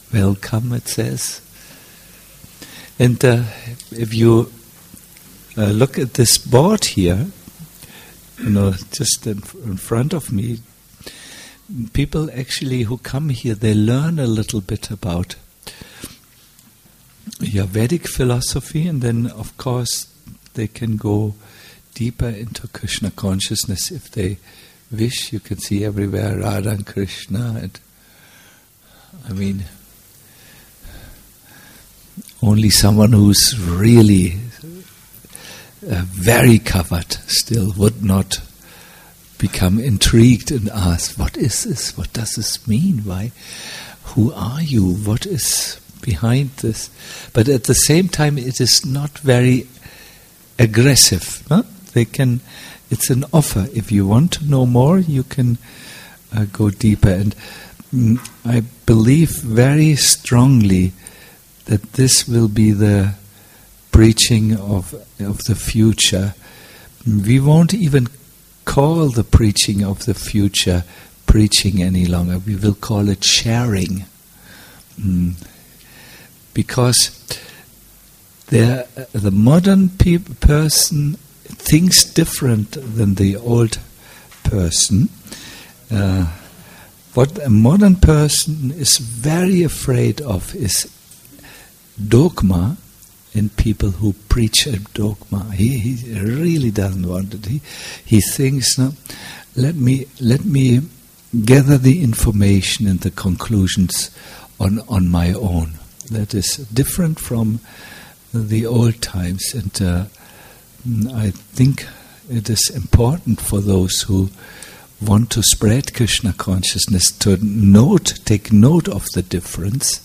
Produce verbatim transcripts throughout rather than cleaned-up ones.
welcome, it says. And uh, if you uh, look at this board here, you know, just in, in front of me, people actually who come here, they learn a little bit about yeah, Vedic philosophy, and then, of course, they can go deeper into Krishna consciousness if they wish. You can see everywhere Radha and Krishna, and I mean, only someone who's really uh, very covered still would not become intrigued and ask, what is this? What does this mean? Why? Who are you? What is behind this? But at the same time, it is not very aggressive. No? They can. It's an offer. If you want to know more, you can uh, go deeper. And mm, I believe very strongly that this will be the preaching of of the future. We won't even call the preaching of the future preaching any longer. We will call it sharing. Mm. Because there, the modern pe- person thinks different than the old person. Uh, what a modern person is very afraid of is dogma and people who preach a dogma. He, he really doesn't want it. He, he thinks, no, let me let me gather the information and the conclusions on, on my own. That is different from the old times, and uh, I think it is important for those who want to spread Krishna consciousness to note, take note of the difference.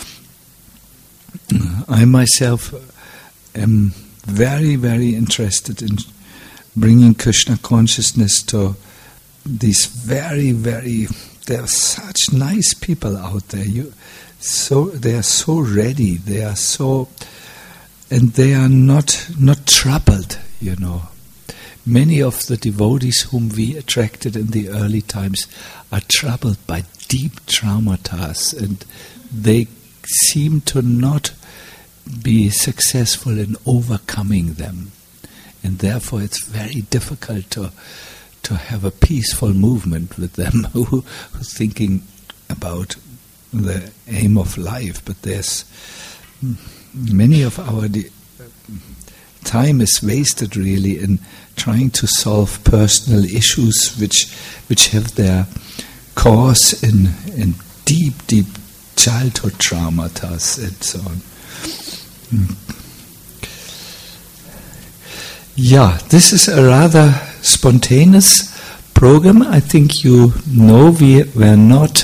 I myself am very, very interested in bringing Krishna consciousness to these very, very, there are such nice people out there. You, so they are so ready, they are so, and they are not not troubled, you know. Many of the devotees whom we attracted in the early times are troubled by deep traumata, and they seem to not be successful in overcoming them. And therefore it's very difficult to to have a peaceful movement with them who, who are thinking about the aim of life. But there's many of our de- time is wasted really in trying to solve personal issues which which have their cause in in deep, deep childhood traumata and so on. Hmm. Yeah, this is a rather spontaneous program. I think you know we were not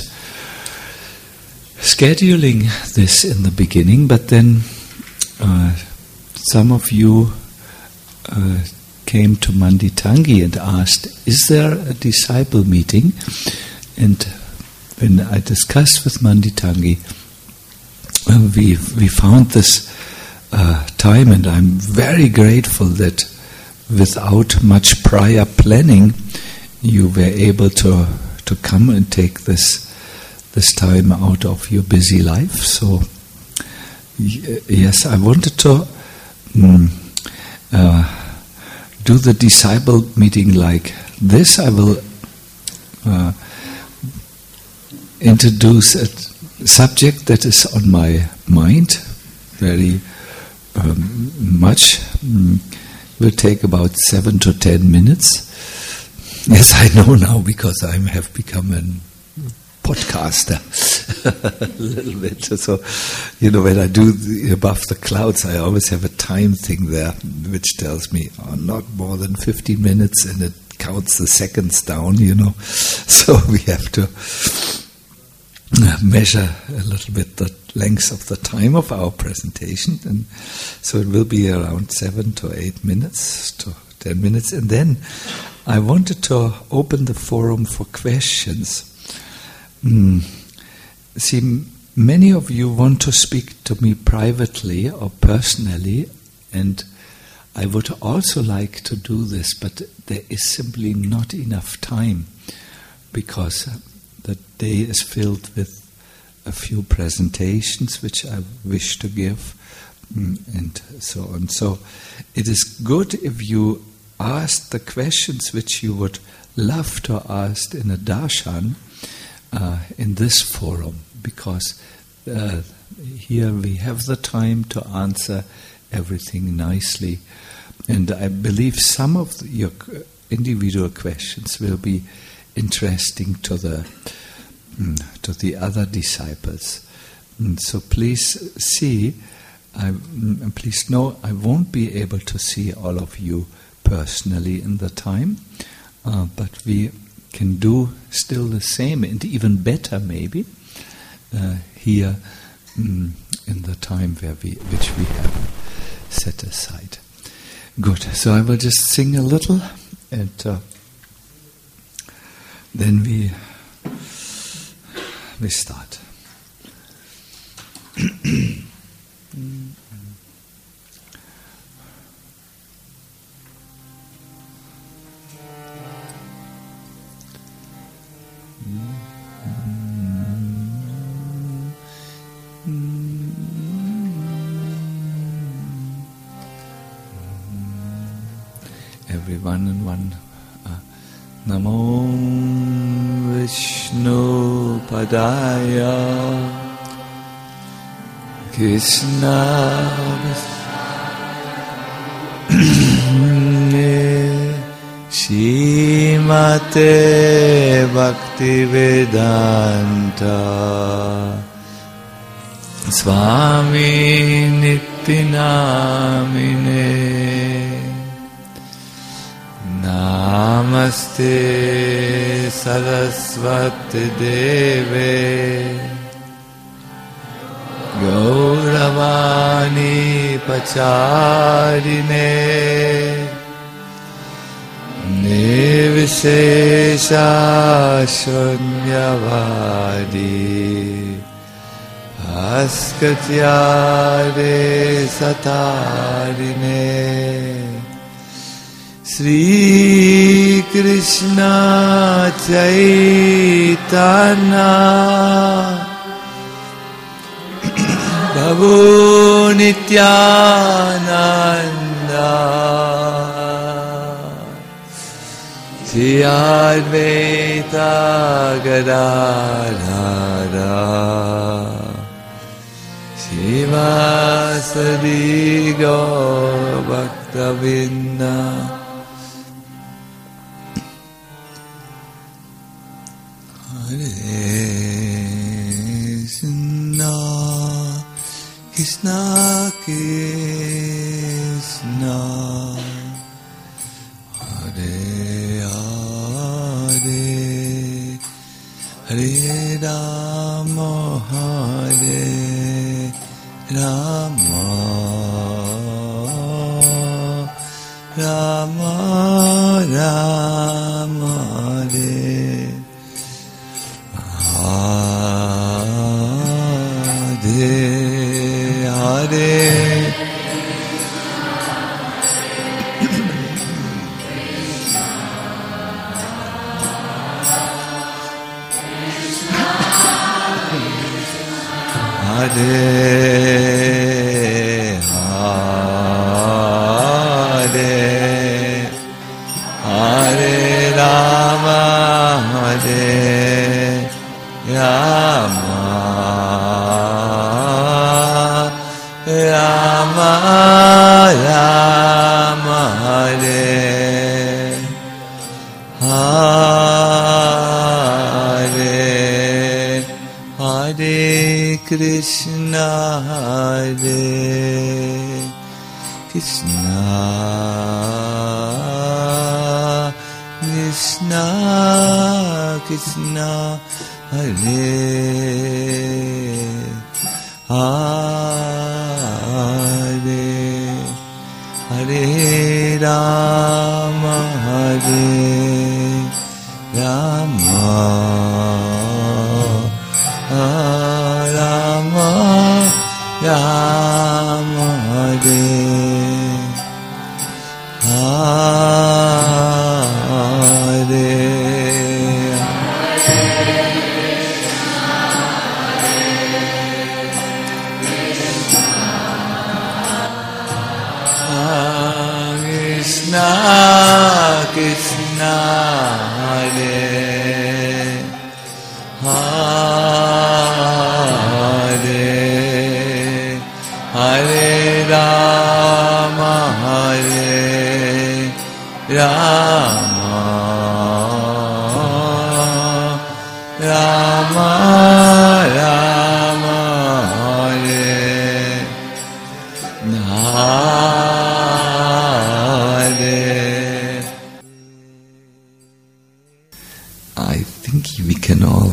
scheduling this in the beginning, but then uh, some of you uh, came to Manditangi and asked, is there a disciple meeting? And when I discussed with Manditangi, uh, we we found this uh, time, and I'm very grateful that without much prior planning, you were able to to come and take this this time out of your busy life. So y- yes, I wanted to mm, uh, do the disciple meeting like this. I will uh, introduce a subject that is on my mind very um, much. Mm, will take about seven to ten minutes. Yes, I know now because I have become a podcaster a little bit. So, you know, when I do the Above the Clouds, I always have a time thing there which tells me oh, not more than fifteen minutes, and it counts the seconds down, you know. So we have to measure a little bit the length of the time of our presentation, and so it will be around seven to eight minutes to ten minutes, and then I wanted to open the forum for questions. Mm. See, many of you want to speak to me privately or personally, and I would also like to do this, but there is simply not enough time because the day is filled with a few presentations which I wish to give, and so on. So it is good if you ask the questions which you would love to ask in a darshan uh, in this forum, because uh, here we have the time to answer everything nicely. And I believe some of the, your individual questions will be interesting to the mm, to the other disciples. Mm, so please see, I, mm, please know I won't be able to see all of you personally in the time, uh, but we can do still the same and even better maybe uh, here mm, in the time where we which we have set aside. Good. So I will just sing a little, and uh, then we we start. Everyone in one. Uh, Namo Vishnu Padaya Krishna Shrimate Bhaktivedanta Swami Nityanamine Namaste Saraswati Deve Gauravani Pacharine Nirvishesha Shunyavadi Askatyare Satarine Sri Krishna Chaitanya Prabhu Nityananda Shri Advaita Gadadhara Shivasadi Gaur Bhaktavinda Krishna Krishna Hare Hare Hare Rama Hare Rama Rama Rama Hare Hare Hare Hare Rama Hare Rama Rama Rama Hare Hare Hare Krishna Hare Krishna Krishna Krishna Hare Hare Hare Rama Hare Rama Rama Rama Hare Hare I think we can all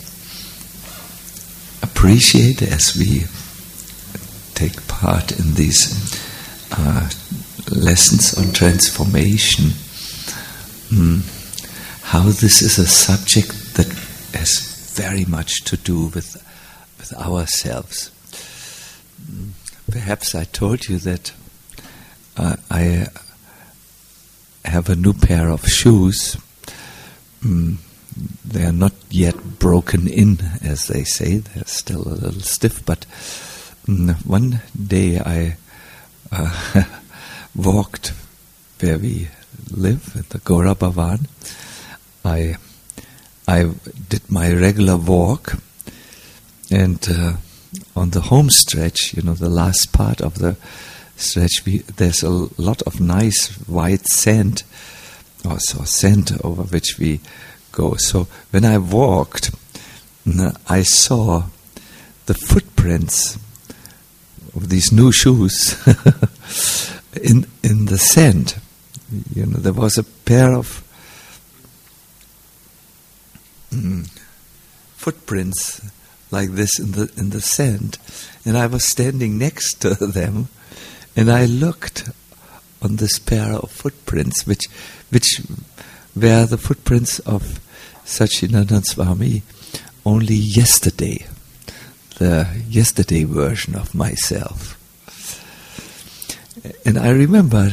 appreciate as we take part in these uh, lessons on transformation, mm, how this is a subject that has very much to do with with ourselves. Mm, perhaps I told you that uh, I have a new pair of shoes. Mm, they are not yet broken in, as they say. They're still a little stiff, but mm, one day I uh, walked where we live, at the Gora Bhavan. I I did my regular walk, and uh, on the home stretch, you know, the last part of the stretch, we, there's a lot of nice white sand, also sand over which we go. So when I walked, I saw the footprints of these new shoes in in the sand. You know, there was a pair of mm, footprints like this in the in the sand, and I was standing next to them, and I looked on this pair of footprints, which which were the footprints of Satchidananda Swami only yesterday, the yesterday version of myself. And I remember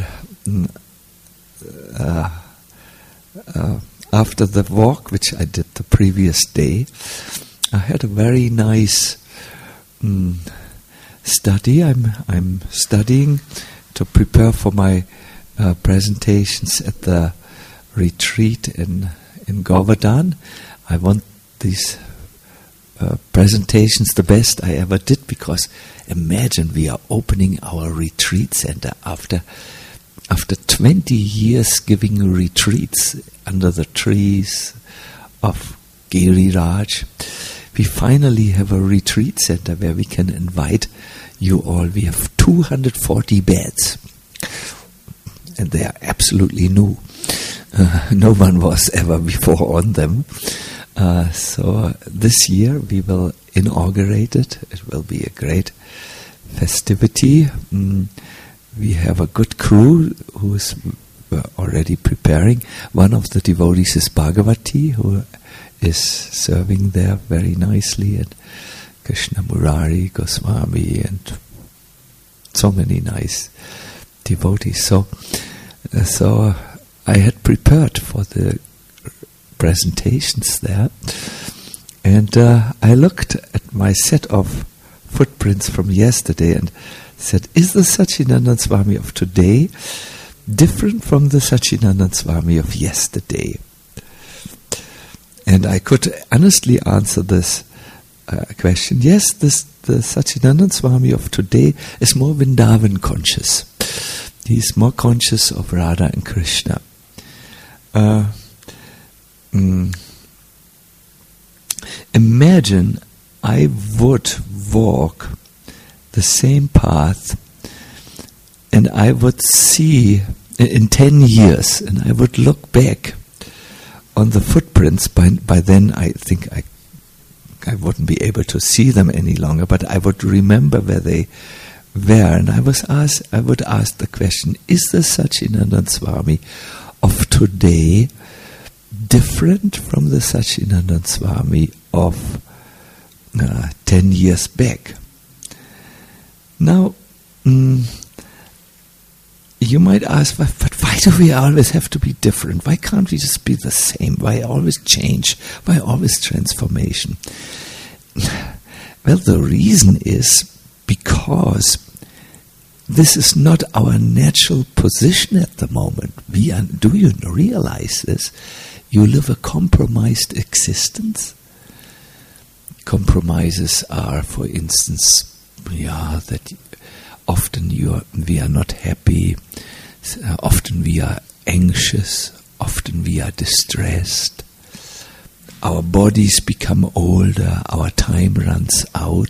uh, uh, after the walk, which I did the previous day, I had a very nice um, study. I'm I'm studying to prepare for my uh, presentations at the retreat in in Govardhan. I want these uh, presentations the best I ever did, because imagine we are opening our retreat center after after twenty years giving retreats under the trees of Giriraj. We finally have a retreat center where we can invite you all. We have two hundred forty beds, and they are absolutely new. Uh, no one was ever before on them. Uh, so this year we will inaugurate it. It will be a great festivity. Mm, we have a good crew who is already preparing. One of the devotees is Bhagavati, who is serving there very nicely, and Krishna Murari Goswami, and so many nice devotees. So, uh, so I had prepared for the presentations there, and uh, I looked at my set of footprints from yesterday and said, is the Satchidananda Swami of today different from the Satchidananda Swami of yesterday? And I could honestly answer this uh, question. Yes, this, the Satchidananda Swami of today is more Vrindavan conscious. He's more conscious of Radha and Krishna. Uh, mm, imagine I would walk the same path, and I would see in ten years, and I would look back on the footprints. By by then, I think I I wouldn't be able to see them any longer, but I would remember where they were. And I was asked, I would ask the question: is the Satchidananda Swami of today different from the Satchidananda Swami of uh, ten years back? Now, mm, you might ask, but, but why do we always have to be different? Why can't we just be the same? Why always change? Why always transformation? Well, the reason is because this is not our natural position at the moment. We are, do you realize this? You live a compromised existence. Compromises are, for instance, yeah, that often you are, we are not happy, uh, often we are anxious, often we are distressed, our bodies become older, our time runs out.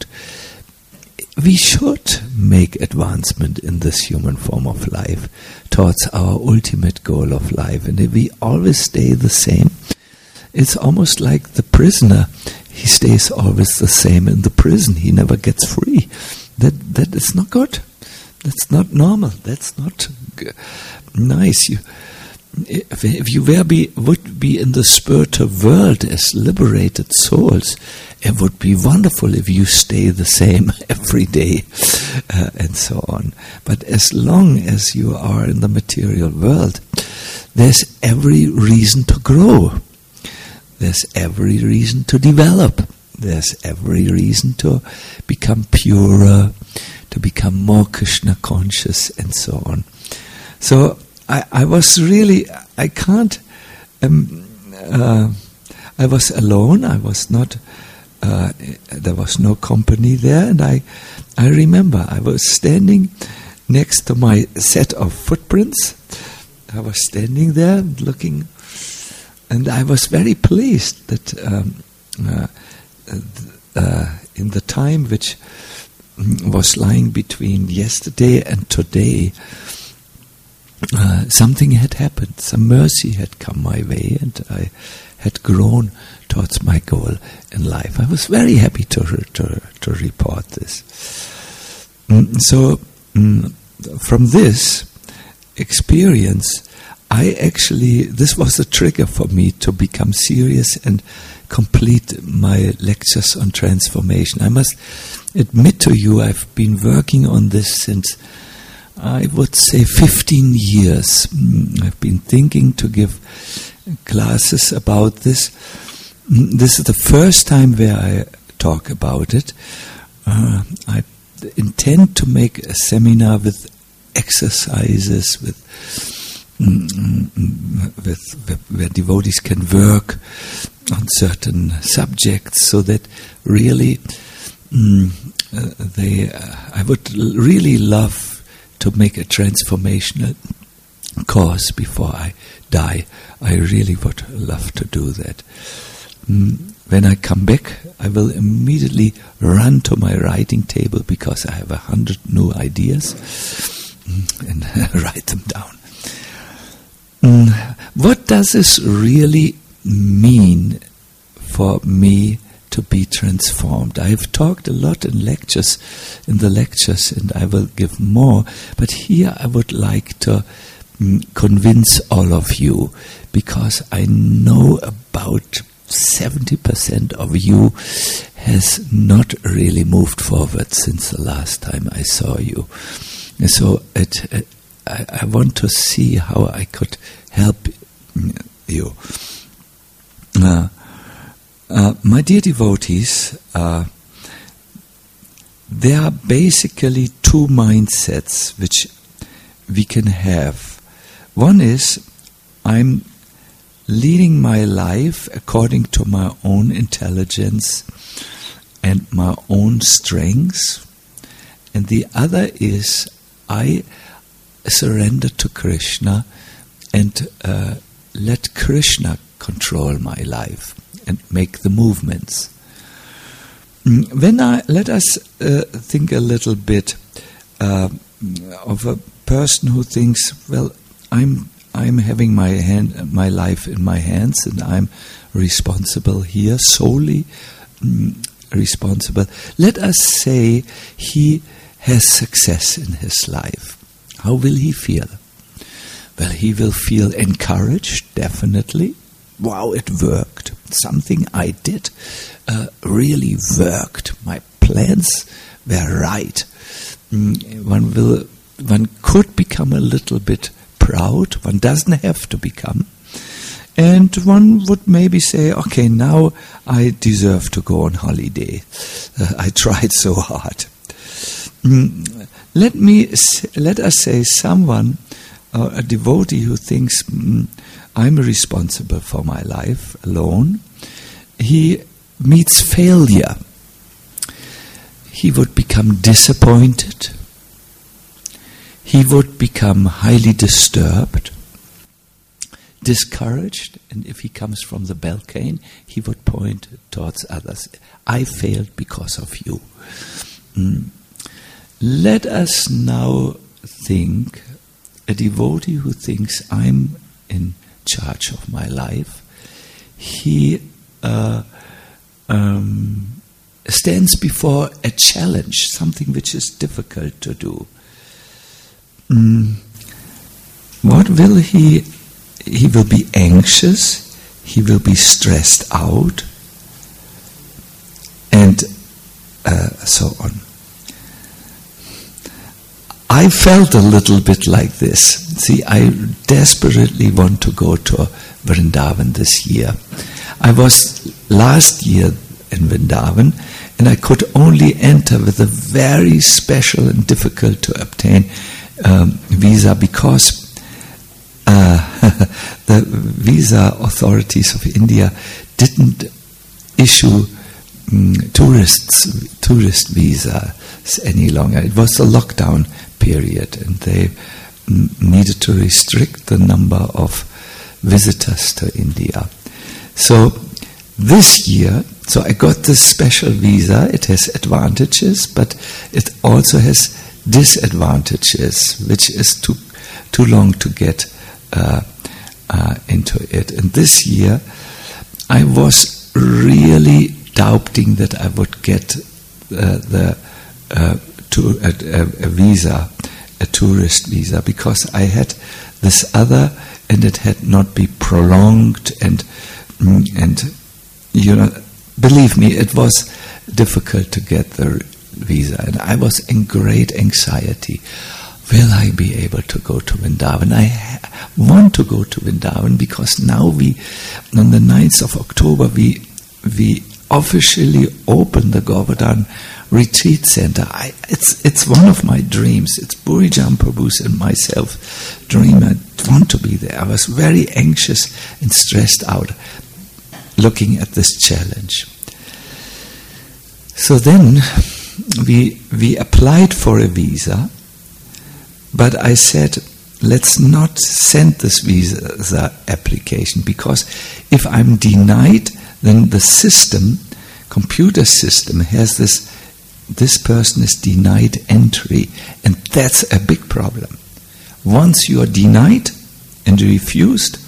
We should make advancement in this human form of life towards our ultimate goal of life. And if we always stay the same, it's almost like the prisoner. He stays always the same in the prison. He never gets free. That that is not good. That's not normal. That's not g- nice. You, if, if you were be, would be in the spiritual world as liberated souls, it would be wonderful if you stay the same every day, uh, and so on. But as long as you are in the material world, there's every reason to grow. There's every reason to develop. There's every reason to become purer, to become more Krishna conscious, and so on. So I, I was really, I can't, um, uh, I was alone, I was not, uh, there was no company there, and I, I remember I was standing next to my set of footprints. I was standing there looking, and I was very pleased that um, uh, uh, in the time which was lying between yesterday and today, uh, something had happened. Some mercy had come my way, and I had grown towards my goal in life. I was very happy to re- to, to report this. Mm, so, mm, from this experience, I actually, this was a trigger for me to become serious and complete my lectures on transformation. I must admit to you, I've been working on this since, I would say, fifteen years. I've been thinking to give classes about this. This is the first time where I talk about it. Uh, I intend to make a seminar with exercises, with With, with, where devotees can work on certain subjects, so that really mm, uh, they. Uh, I would l- really love to make a transformational course before I die. I really would love to do that. Mm, when I come back, I will immediately run to my writing table because I have a hundred new ideas mm, and write them down. Mm, what does this really mean for me to be transformed? I have talked a lot in lectures, in the lectures, and I will give more. But here I would like to mm, convince all of you, because I know about seventy percent of you has not really moved forward since the last time I saw you. And so it. it I, I want to see how I could help you. Uh, uh, my dear devotees, uh, there are basically two mindsets which we can have. One is, I'm leading my life according to my own intelligence and my own strengths. And the other is, I surrender to Krishna and uh, let Krishna control my life and make the movements. When I let us uh, think a little bit uh, of a person who thinks, well, I'm I'm having my hand, my life in my hands, and I'm responsible here, solely mm, responsible. Let us say he has success in his life. How will he feel? Well, he will feel encouraged, definitely. Wow, it worked. Something I did uh, really worked. My plans were right. Mm, one will, one could become a little bit proud. One doesn't have to become. And one would maybe say, okay, now I deserve to go on holiday. Uh, I tried so hard. Mm, Let me let us say someone, uh, a devotee who thinks mm, I'm responsible for my life alone, he meets failure. He would become disappointed. He would become highly disturbed. discouraged, and if he comes from the Balkan, he would point towards others. I failed because of you. Mm. Let us now think, a devotee who thinks I'm in charge of my life, he uh, um, stands before a challenge, something which is difficult to do. Mm. What will he? He will be anxious, he will be stressed out, and uh, so on. I felt a little bit like this. See, I desperately want to go to Vrindavan this year. I was last year in Vrindavan, and I could only enter with a very special and difficult to obtain um, visa because uh, the visa authorities of India didn't issue um, tourists tourist visas any longer. It was a lockdown period, and they mm, needed to restrict the number of visitors to India. So this year, so I got this special visa. It has advantages, but it also has disadvantages, which is too too long to get uh, uh, into it. And this year, I was really doubting that I would get uh, the uh, to a, a, a visa, a tourist visa, because I had this other, and it had not been prolonged, and and you know, believe me, it was difficult to get the visa, and I was in great anxiety. Will I be able to go to Vrindavan? I ha- want to go to Vrindavan because now we, on the ninth of October, we we officially open the Govardhan Retreat Center. I, it's it's one of my dreams. It's Burijan Prabhu's and myself dream. I want to be there. I was very anxious and stressed out looking at this challenge. So then we we applied for a visa, but I said, let's not send this visa application, because if I'm denied, then the system, computer system, has this, this person is denied entry, and that's a big problem. Once you are denied and refused,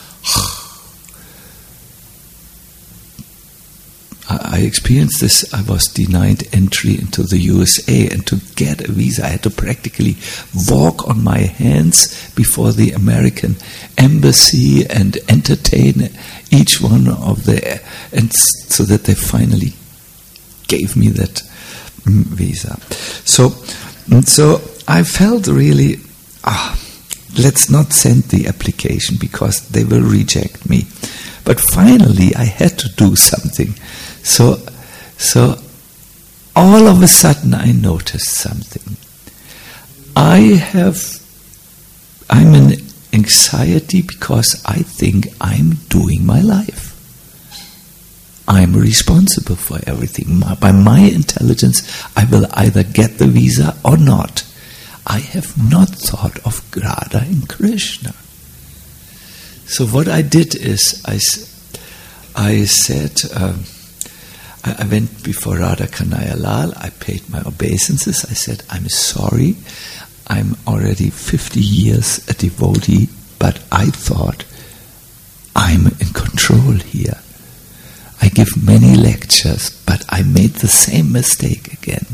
I experienced this. I was denied entry into the U S A, and to get a visa, I had to practically walk on my hands before the American embassy and entertain each one of the, and so that they finally gave me that visa. So, so I felt really, ah, let's not send the application because they will reject me. But finally, I had to do something. So, so all of a sudden I noticed something. I have, I'm in anxiety because I think I'm doing my life. I'm responsible for everything. My, by my intelligence, I will either get the visa or not. I have not thought of Radha and Krishna. So what I did is, I, I said, uh, I, I went before Radha Kanhaiya Lal, I paid my obeisances, I said, I'm sorry, I'm already fifty years a devotee, but I thought I'm in control here. I give many lectures, but I made the same mistake again.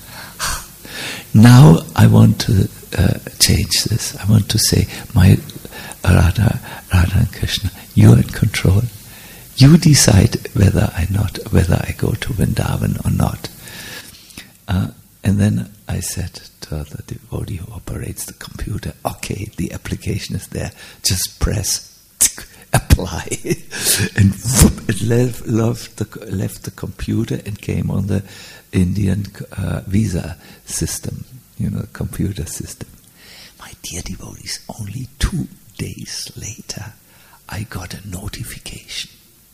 Now I want to uh, change this. I want to say, my Radha, Radha and Krishna, you are in control. You decide whether I not whether I go to Vrindavan or not. Uh, and then I said to the devotee who operates the computer, okay, the application is there. Just press apply, and whoop, it left, left, the, left the computer and came on the Indian uh, visa system, you know, computer system. My dear devotees, only two days later, I got a notification.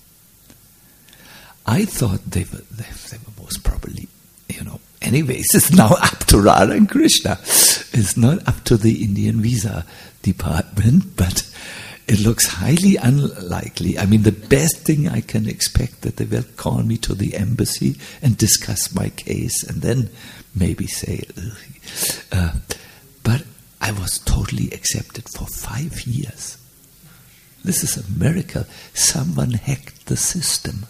I thought they were, they, they were most probably, you know, anyways, it's now up to Radha and Krishna. It's not up to the Indian visa department, but it looks highly unlikely. I mean, the best thing I can expect that they will call me to the embassy and discuss my case and then maybe say, uh, but I was totally accepted for five years. This is a miracle. Someone hacked the system.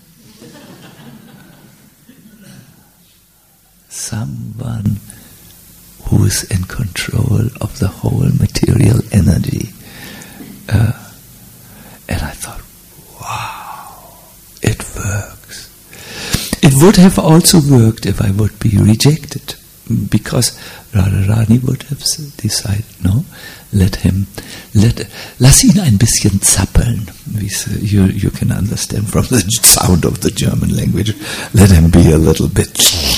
Someone who is in control of the whole material energy. Uh, and I thought, wow, it works. It would have also worked if I would be rejected, because Radharani would have decided, no, let him, let, lass ihn ein bisschen zappeln. You, you can understand from the sound of the German language. Let him be a little bit.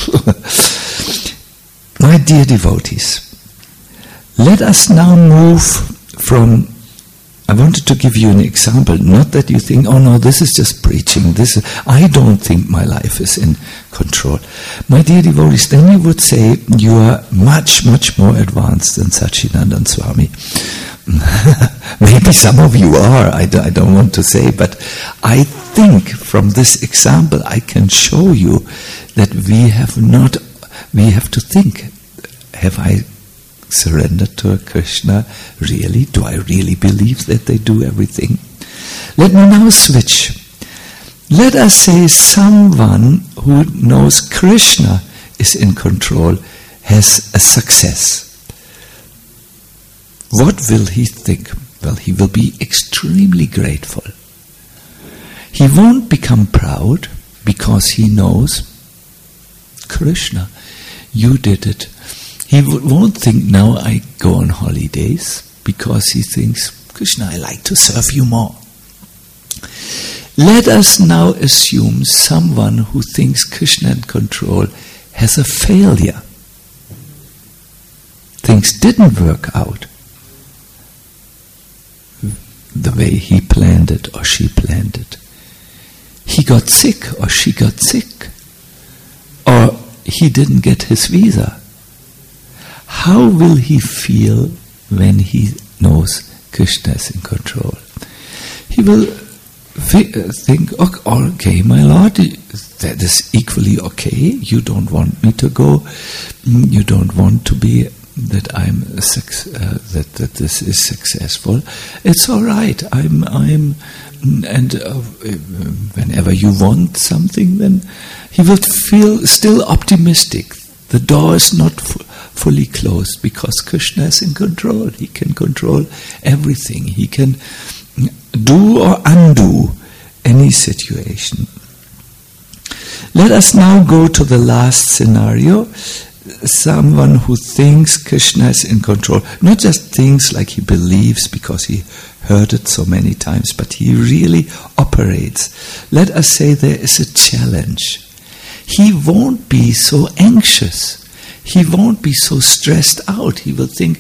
My dear devotees, let us now move from, I wanted to give you an example, not that you think, oh no, this is just preaching, this is, I don't think my life is in control. My dear devotees, then you would say you are much, much more advanced than Satchidananda Swami. Maybe some of you are, I, do, I don't want to say, but I think from this example I can show you that we have not, we have to think, have I surrendered to Krishna? Really? Do I really believe that they do everything? Let me now switch. Let us say someone who knows Krishna is in control has a success. What will he think? Well, he will be extremely grateful. He won't become proud because he knows Krishna, you did it. He won't think, now I go on holidays, because he thinks, Krishna, I like to serve you more. Let us now assume someone who thinks Krishna in control has a failure. Things didn't work out the way he planned it or she planned it. He got sick or she got sick, or he didn't get his visa. How will he feel when he knows Krishna is in control? He will think, okay, my Lord, that is equally okay. You don't want me to go. You don't want to be that I'm a suc- uh, that that this is successful. It's all right. I'm I'm and uh, whenever you want something, then he will feel still optimistic. The door is not f- fully closed because Krishna is in control. He can control everything. He can do or undo any situation. Let us now go to the last scenario. Someone who thinks Krishna is in control. Not just thinks like he believes because he heard it so many times, but he really operates. Let us say there is a challenge. He won't be so anxious. He won't be so stressed out. He will think,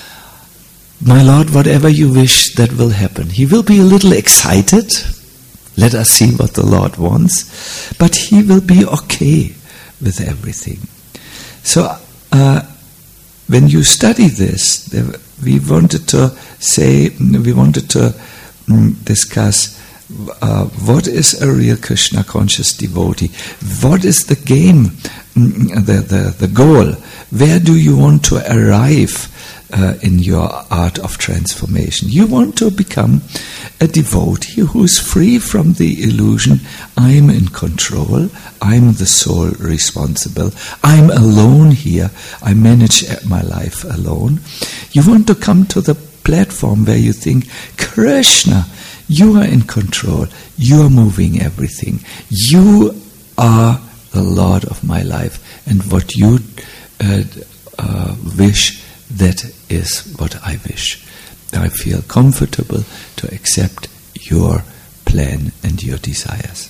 my Lord, whatever you wish, that will happen. He will be a little excited. Let us see what the Lord wants. But he will be okay with everything. So, uh, when you study this, we wanted to say, we wanted to um, discuss Uh, what is a real Krishna conscious devotee? What is the game, the, the, the goal? Where do you want to arrive uh, in your art of transformation? You want to become a devotee who is free from the illusion, I'm in control, I'm the sole responsible, I'm alone here, I manage my life alone. You want to come to the platform where you think, Krishna, you are in control. You are moving everything. You are the Lord of my life. And what you uh, uh, wish, that is what I wish. I feel comfortable to accept your plan and your desires.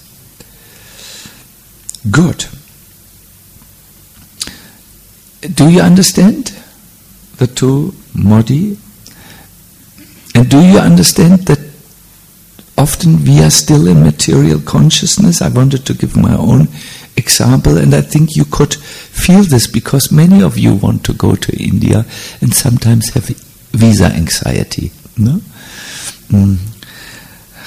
Good. Do you understand the two modi? And do you understand that often we are still in material consciousness? I wanted to give my own example, and I think you could feel this because many of you want to go to India and sometimes have visa anxiety. No? Mm.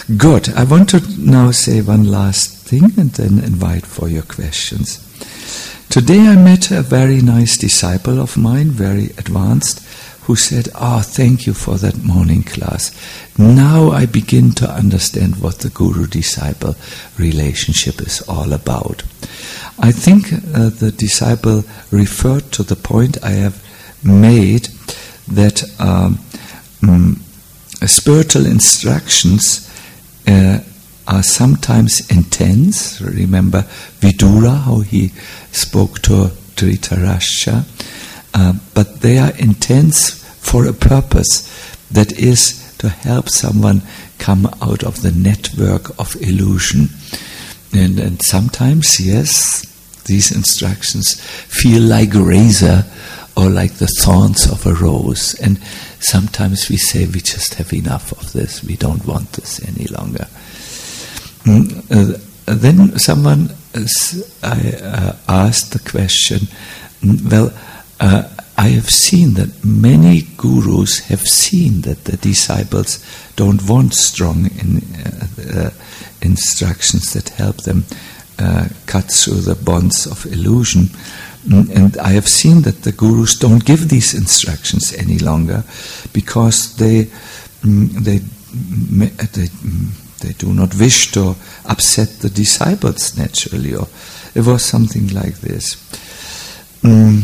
Good. I want to now say one last thing and then invite for your questions. Today I met a very nice disciple of mine, very advanced, who said, "Ah, oh, thank you for that morning class. Now I begin to understand what the guru-disciple relationship is all about." I think uh, the disciple referred to the point I have made that um, um, spiritual instructions uh, are sometimes intense. Remember Vidura, how he spoke to Dhritarashtra, uh, but they are intense for a purpose, that is to help someone come out of the network of illusion. And, and sometimes, yes, these instructions feel like a razor or like the thorns of a rose. And sometimes we say, we just have enough of this, we don't want this any longer. Mm, uh, then someone uh, I, uh, asked the question, well, uh, I have seen that many gurus have seen that the disciples don't want strong in, uh, uh, instructions that help them uh, cut through the bonds of illusion. And I have seen that the gurus don't give these instructions any longer because they they they, they do not wish to upset the disciples naturally. Or it was something like this. Um,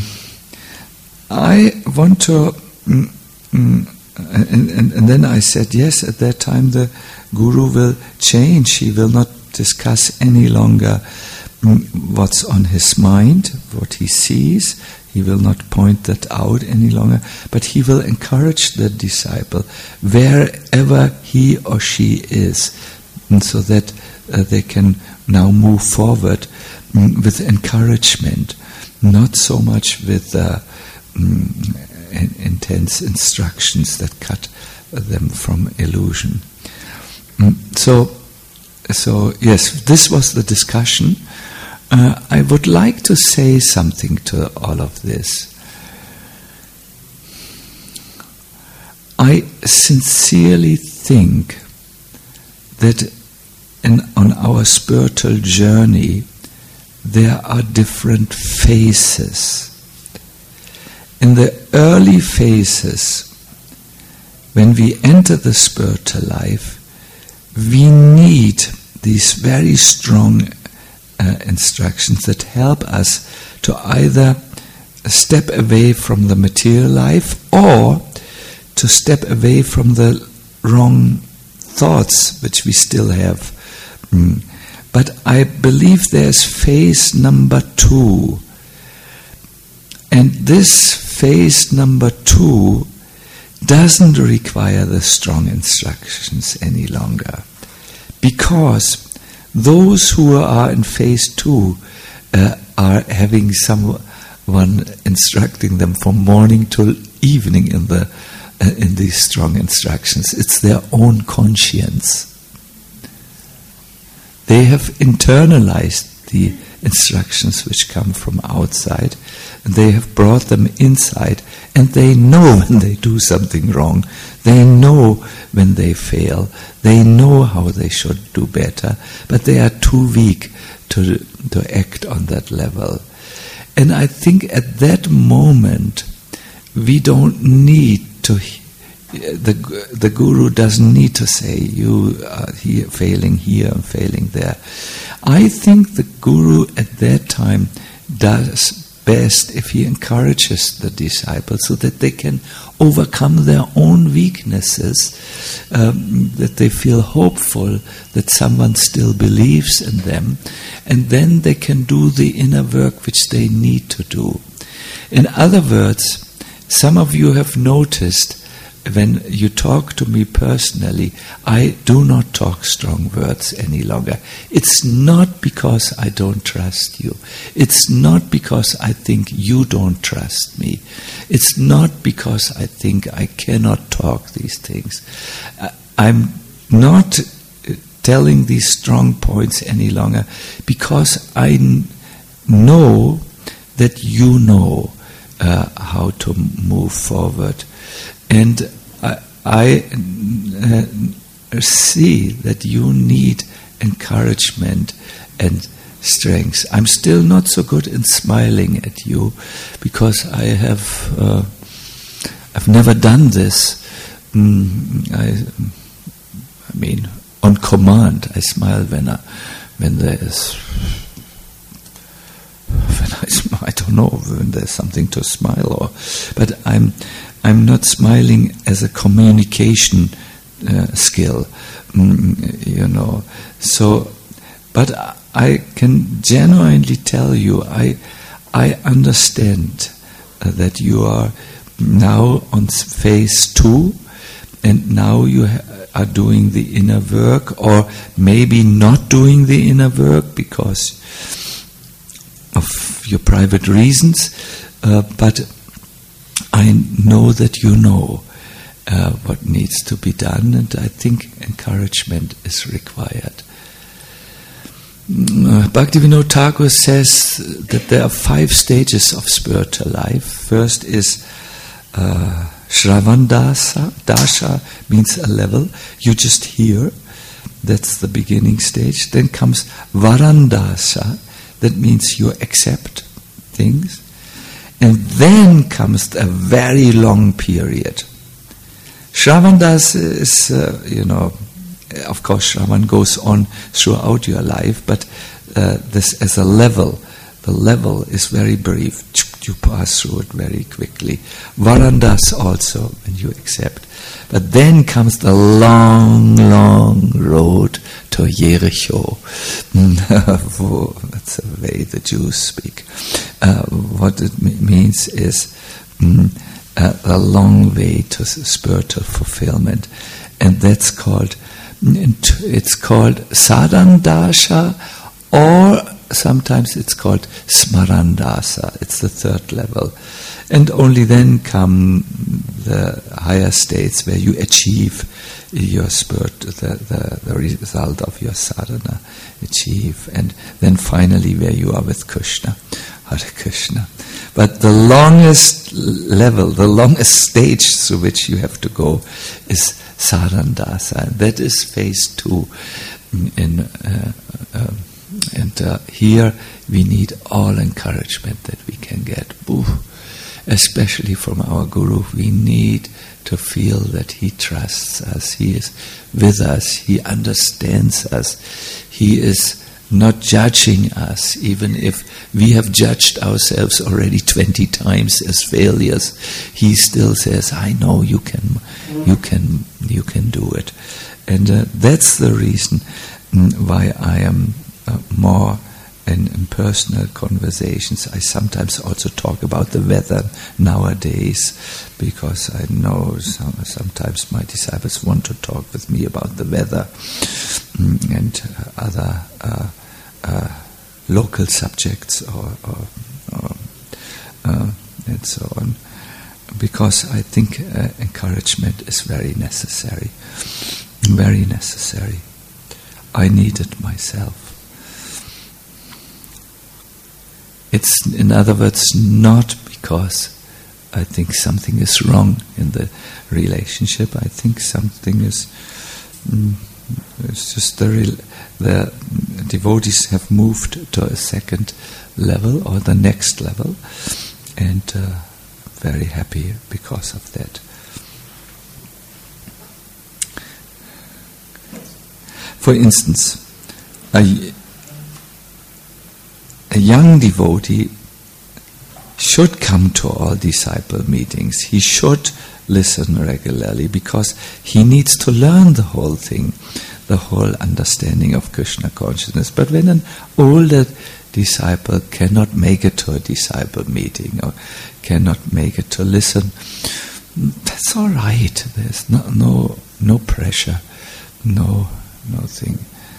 I want to, mm, mm, and, and, and then I said, yes, at that time the guru will change. He will not discuss any longer mm, what's on his mind, what he sees. He will not point that out any longer, but he will encourage the disciple wherever he or she is, and so that uh, they can now move forward mm, with encouragement, not so much with uh, Mm, intense instructions that cut them from illusion. Mm, so, so yes, this was the discussion. Uh, I would like to say something to all of this. I sincerely think that in, on our spiritual journey there are different phases. In the early phases, when we enter the spiritual life, we need these very strong uh, instructions that help us to either step away from the material life or to step away from the wrong thoughts which we still have. Mm. But I believe there's phase number two. And this phase number two doesn't require the strong instructions any longer, because those who are in phase two uh, are having someone instructing them from morning till evening in the uh, in these strong instructions. It's their own conscience. They have internalized the instructions which come from outside, and they have brought them inside, and they know when they do something wrong, they know when they fail, they know how they should do better, but they are too weak to, to act on that level. And I think at that moment we don't need to, the, the guru doesn't need to say, you are here, failing here and failing there. I think the guru at that time does best if he encourages the disciples so that they can overcome their own weaknesses, um, that they feel hopeful that someone still believes in them, and then they can do the inner work which they need to do. In other words, some of you have noticed when you talk to me personally, I do not talk strong words any longer. It's not because I don't trust you. It's not because I think you don't trust me. It's not because I think I cannot talk these things. I'm not telling these strong points any longer because I know that you know uh, how to move forward. And I, I uh, see that you need encouragement and strength. I'm still not so good in smiling at you because I have uh, I've never done this. Mm, I, I mean, on command, I smile when I, when there is when I smile. I don't know when there's something to smile, or but I'm I'm not smiling as a communication uh, skill, mm, you know. So, but I can genuinely tell you, I I understand uh, that you are now on phase two, and now you ha- are doing the inner work, or maybe not doing the inner work because of your private reasons, uh, but I know that you know uh, what needs to be done, and I think encouragement is required. Uh, Bhaktivinoda Thakur says that there are five stages of spiritual life. First is uh, Shravandasa. Dasha means a level. You just hear. That's the beginning stage. Then comes Varandasa. That means you accept things. And then comes a very long period. Shravandasa is, uh, you know, of course, Shravan goes on throughout your life, but uh, this as a level, the level is very brief. You pass through it very quickly. Varandas also, when you accept. But then comes the long, long road to Jericho. That's the way the Jews speak. Uh, what it means is mm, uh, a long way to spiritual fulfillment. And that's called, it's called Sadhandasha, or sometimes it's called Smarandasa. It's the third level. And only then come the higher states where you achieve your spirit, the, the, the result of your sadhana, achieve. And then finally where you are with Krishna, Hare Krishna. But the longest level, the longest stage through which you have to go is Sadhandasa. And that is phase two. In, uh, uh, and uh, here we need all encouragement that we can get. Ooh. Especially from our Guru, we need to feel that he trusts us, he is with us, he understands us, he is not judging us, even if we have judged ourselves already twenty times as failures. He still says, I know you can, you can, you can do it. And uh, that's the reason mm, why I am uh, more In, in personal conversations. I sometimes also talk about the weather nowadays, because I know some, sometimes my disciples want to talk with me about the weather and uh, other uh, uh, local subjects or, or, or uh, and so on, because I think uh, encouragement is very necessary, very necessary. I need it myself. It's, in other words, not because I think something is wrong in the relationship. I think something is, mm, it's just the, re- the devotees have moved to a second level or the next level, and uh, very happy because of that. For instance, a A young devotee should come to all disciple meetings. He should listen regularly because he needs to learn the whole thing, the whole understanding of Krishna consciousness. But when an older disciple cannot make it to a disciple meeting or cannot make it to listen, that's all right. There's no no no pressure, no no thing.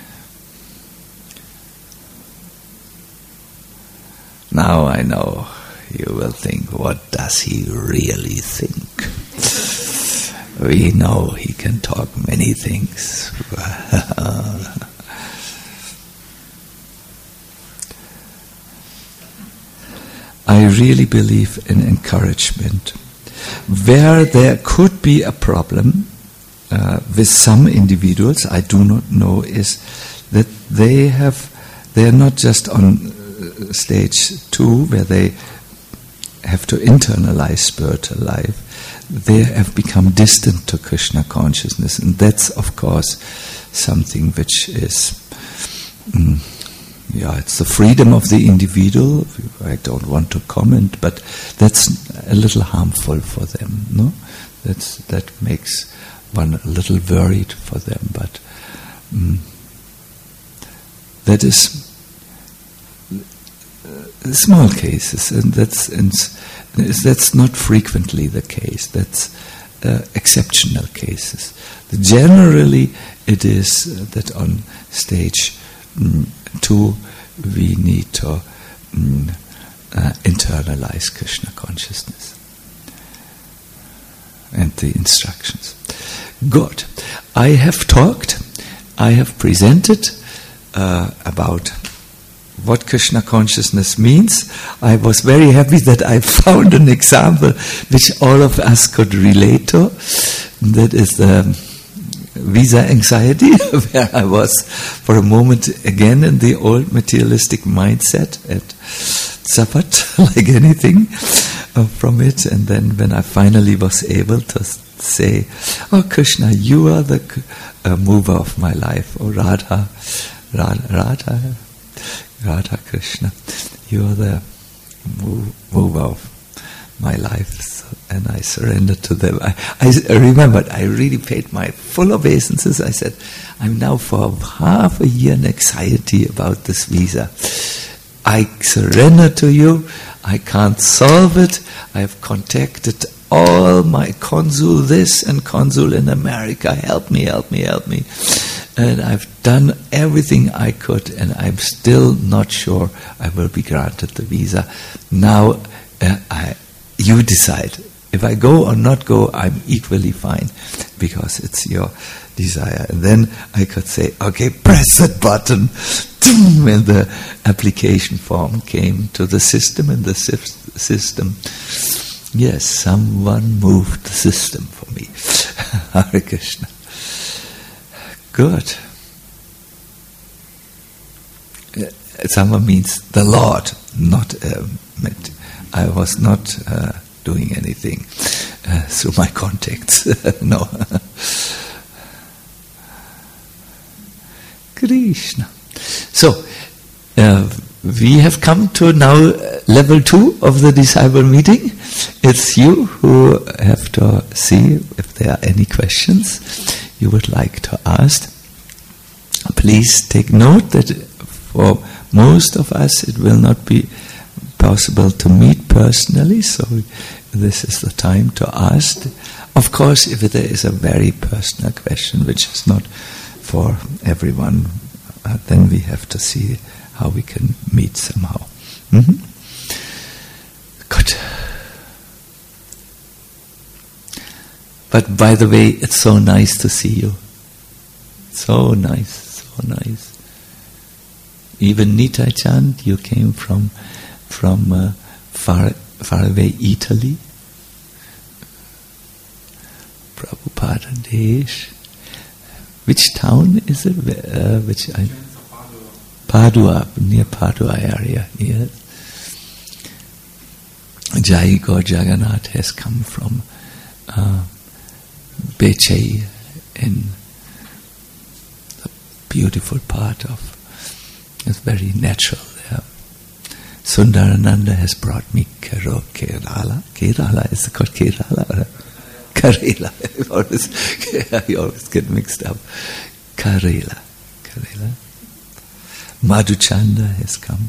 Now I know you will think, what does he really think? We know he can talk many things. I really believe in encouragement. Where there could be a problem, uh, with some individuals, I do not know, is that they have, they are not just on uh, stage two where they have to internalize spiritual life. They have become distant to Krishna consciousness, and that's, of course, something which is, mm, yeah, it's the freedom of the individual. I don't want to comment, but that's a little harmful for them, no? That's, that makes one a little worried for them, but mm, that is uh, small cases, and that's and that's not frequently the case. That's uh, exceptional cases. Generally, it is uh, that on stage mm, two we need to mm, uh, internalize Krishna consciousness and the instructions. Good. I have talked, I have presented uh, about what Krishna consciousness means. I was very happy that I found an example which all of us could relate to. That is the visa anxiety, where I was for a moment again in the old materialistic mindset at Zapat, like anything uh, from it. And then when I finally was able to say, oh Krishna, you are the uh, mover of my life. Oh Radha, Radha, Radha, Radha Krishna, you are the move, mover of my life. So, and I surrendered to them. I, I remembered, I really paid my full obeisances. I said, I'm now for half a year in anxiety about this visa. I surrender to you. I can't solve it. I have contacted all my consul this and consul in America. Help me, help me, help me. And I've done everything I could, and I'm still not sure I will be granted the visa. Now, uh, I, you decide. If I go or not go, I'm equally fine, because it's your desire. And then I could say, okay, press that button. When the application form came to the system, and the system, yes, someone moved the system for me. Hare Krishna. Good. Uh, someone means the Lord, not um, I was not uh, doing anything uh, through my contacts. No. Krishna. So, uh, we have come to now level two of the disciple meeting. It's you who have to see if there are any questions you would like to ask. Please take note that for most of us it will not be possible to meet personally, so this is the time to ask. Of course, if there is a very personal question which is not for everyone, uh, then we have to see how we can meet somehow. Mm-hmm. Good. But by the way, it's so nice to see you. So nice, so nice. Even Nitai Chand, you came from from uh, far far away Italy. Prabhupada Desh. Which town is it? Uh, which I, Padua, near Padua area. Yes. Jai Gaur Jagannath has come from uh, Becei, in the beautiful part of. It's very natural there. Sundarananda has brought me Kero, Kerala. Kerala, is it called Kerala? Or Karela. I always, I always get mixed up. Karela. Karela. Madhuchanda has come.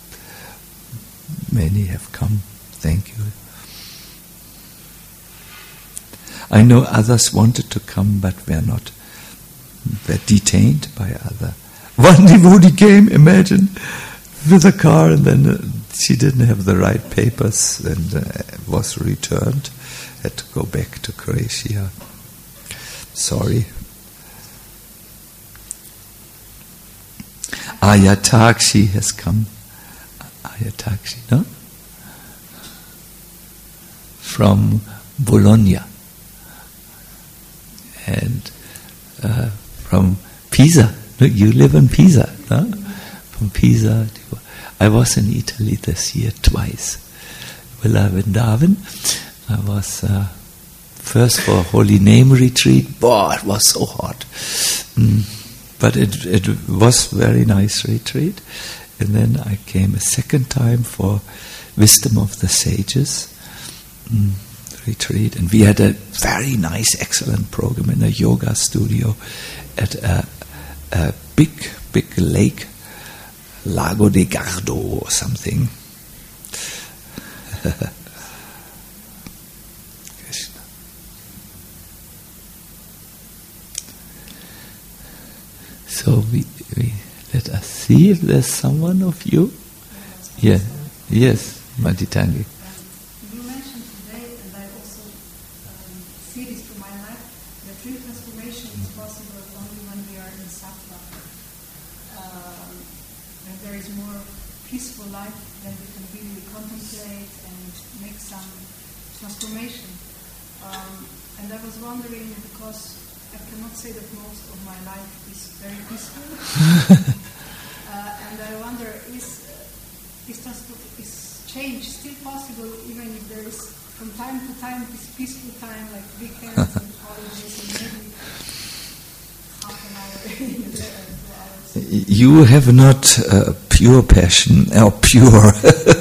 Many have come. Thank you. I know others wanted to come but were not. Were detained by other. One devotee came, imagine, with a car, and then uh, she didn't have the right papers and uh, was returned. Had to go back to Croatia. Sorry. Ayatakshi has come. Ayatakshi, no? From Bologna. And Pisa. No, you live in Pisa, no? From Pisa. I was in Italy this year twice. Villa Vrindavan. I was uh, first for a Holy Name retreat. Boy, it was so hot. Mm. But it it was very nice retreat. And then I came a second time for Wisdom of the Sages mm, retreat. And we had a very nice, excellent program in a yoga studio at a, a big, big lake, Lago de Gardo or something. So we, we let us see if there's someone of you. Yeah, yes, Matitangi. You mentioned today, and I also um, see this through my life, that real transformation is possible only when we are in sattva. Um, when there is more peaceful life, then we can really contemplate and make some transformation. Um, and I was wondering, because I cannot say that most of my life is very peaceful, uh, and I wonder, is uh, is, trans- is change still possible even if there is from time to time this peaceful time, like weekends and holidays, and maybe half an hour in the day or two hours? You have not uh, pure passion or pure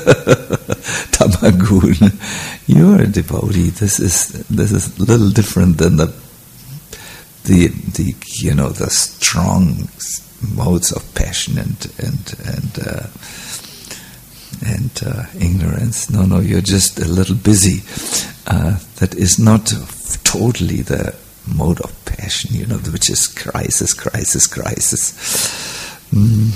tamagun. You are a devotee. This is this is a little different than the the the you know the strong modes of passion and and and uh, and uh, ignorance. No, no, you're just a little busy. Uh, that is not totally the mode of passion, you know, which is crisis, crisis, crisis. Mm.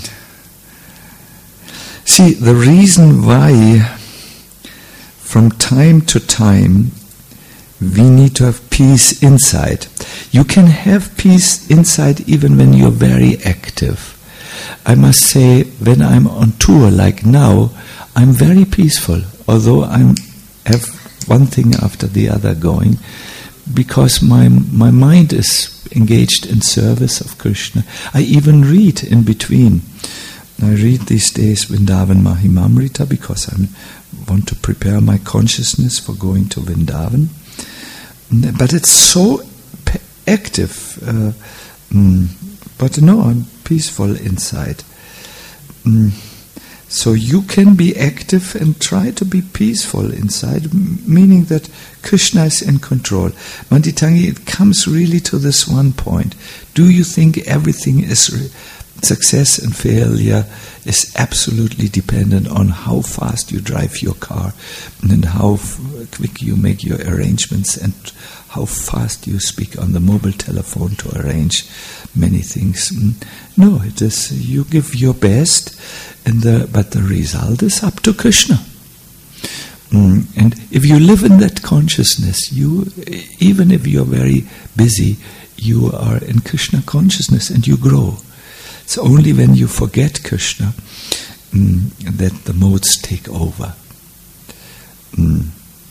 See, the reason why from time to time we need to have peace inside. You can have peace inside even when you're very active. I must say, when I'm on tour like now, I'm very peaceful, although I have one thing after the other going, because my my mind is engaged in service of Krishna. I even read in between. I read these days Vrindavan Mahimamrita because I want to prepare my consciousness for going to Vrindavan. But it's so pe- active. Uh, mm, but no, I'm peaceful inside. Mm. So you can be active and try to be peaceful inside, m- meaning that Krishna is in control. Manditangi, it comes really to this one point. Do you think everything is... Re- Success and failure is absolutely dependent on how fast you drive your car and how f- quick you make your arrangements and how fast you speak on the mobile telephone to arrange many things. No, it is you give your best, and the, but the result is up to Krishna. Mm, and if you live in that consciousness, you, even if you are very busy, you are in Krishna consciousness and you grow. It's only when you forget Krishna mm, that the modes take over. Mm.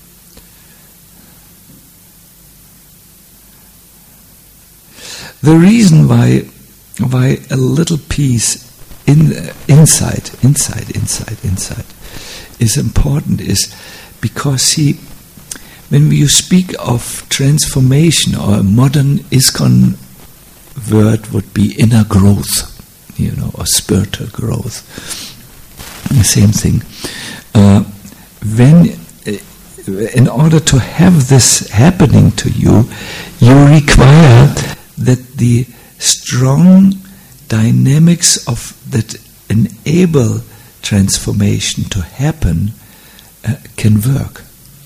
The reason why why a little peace in inside, inside, inside, inside is important is because, see, when you speak of transformation, or a modern ISKCON word would be inner growth, you know, or spiritual growth. The same thing. Uh, when, uh, in order to have this happening to you, you require that the strong dynamics of that enable transformation to happen uh, can work.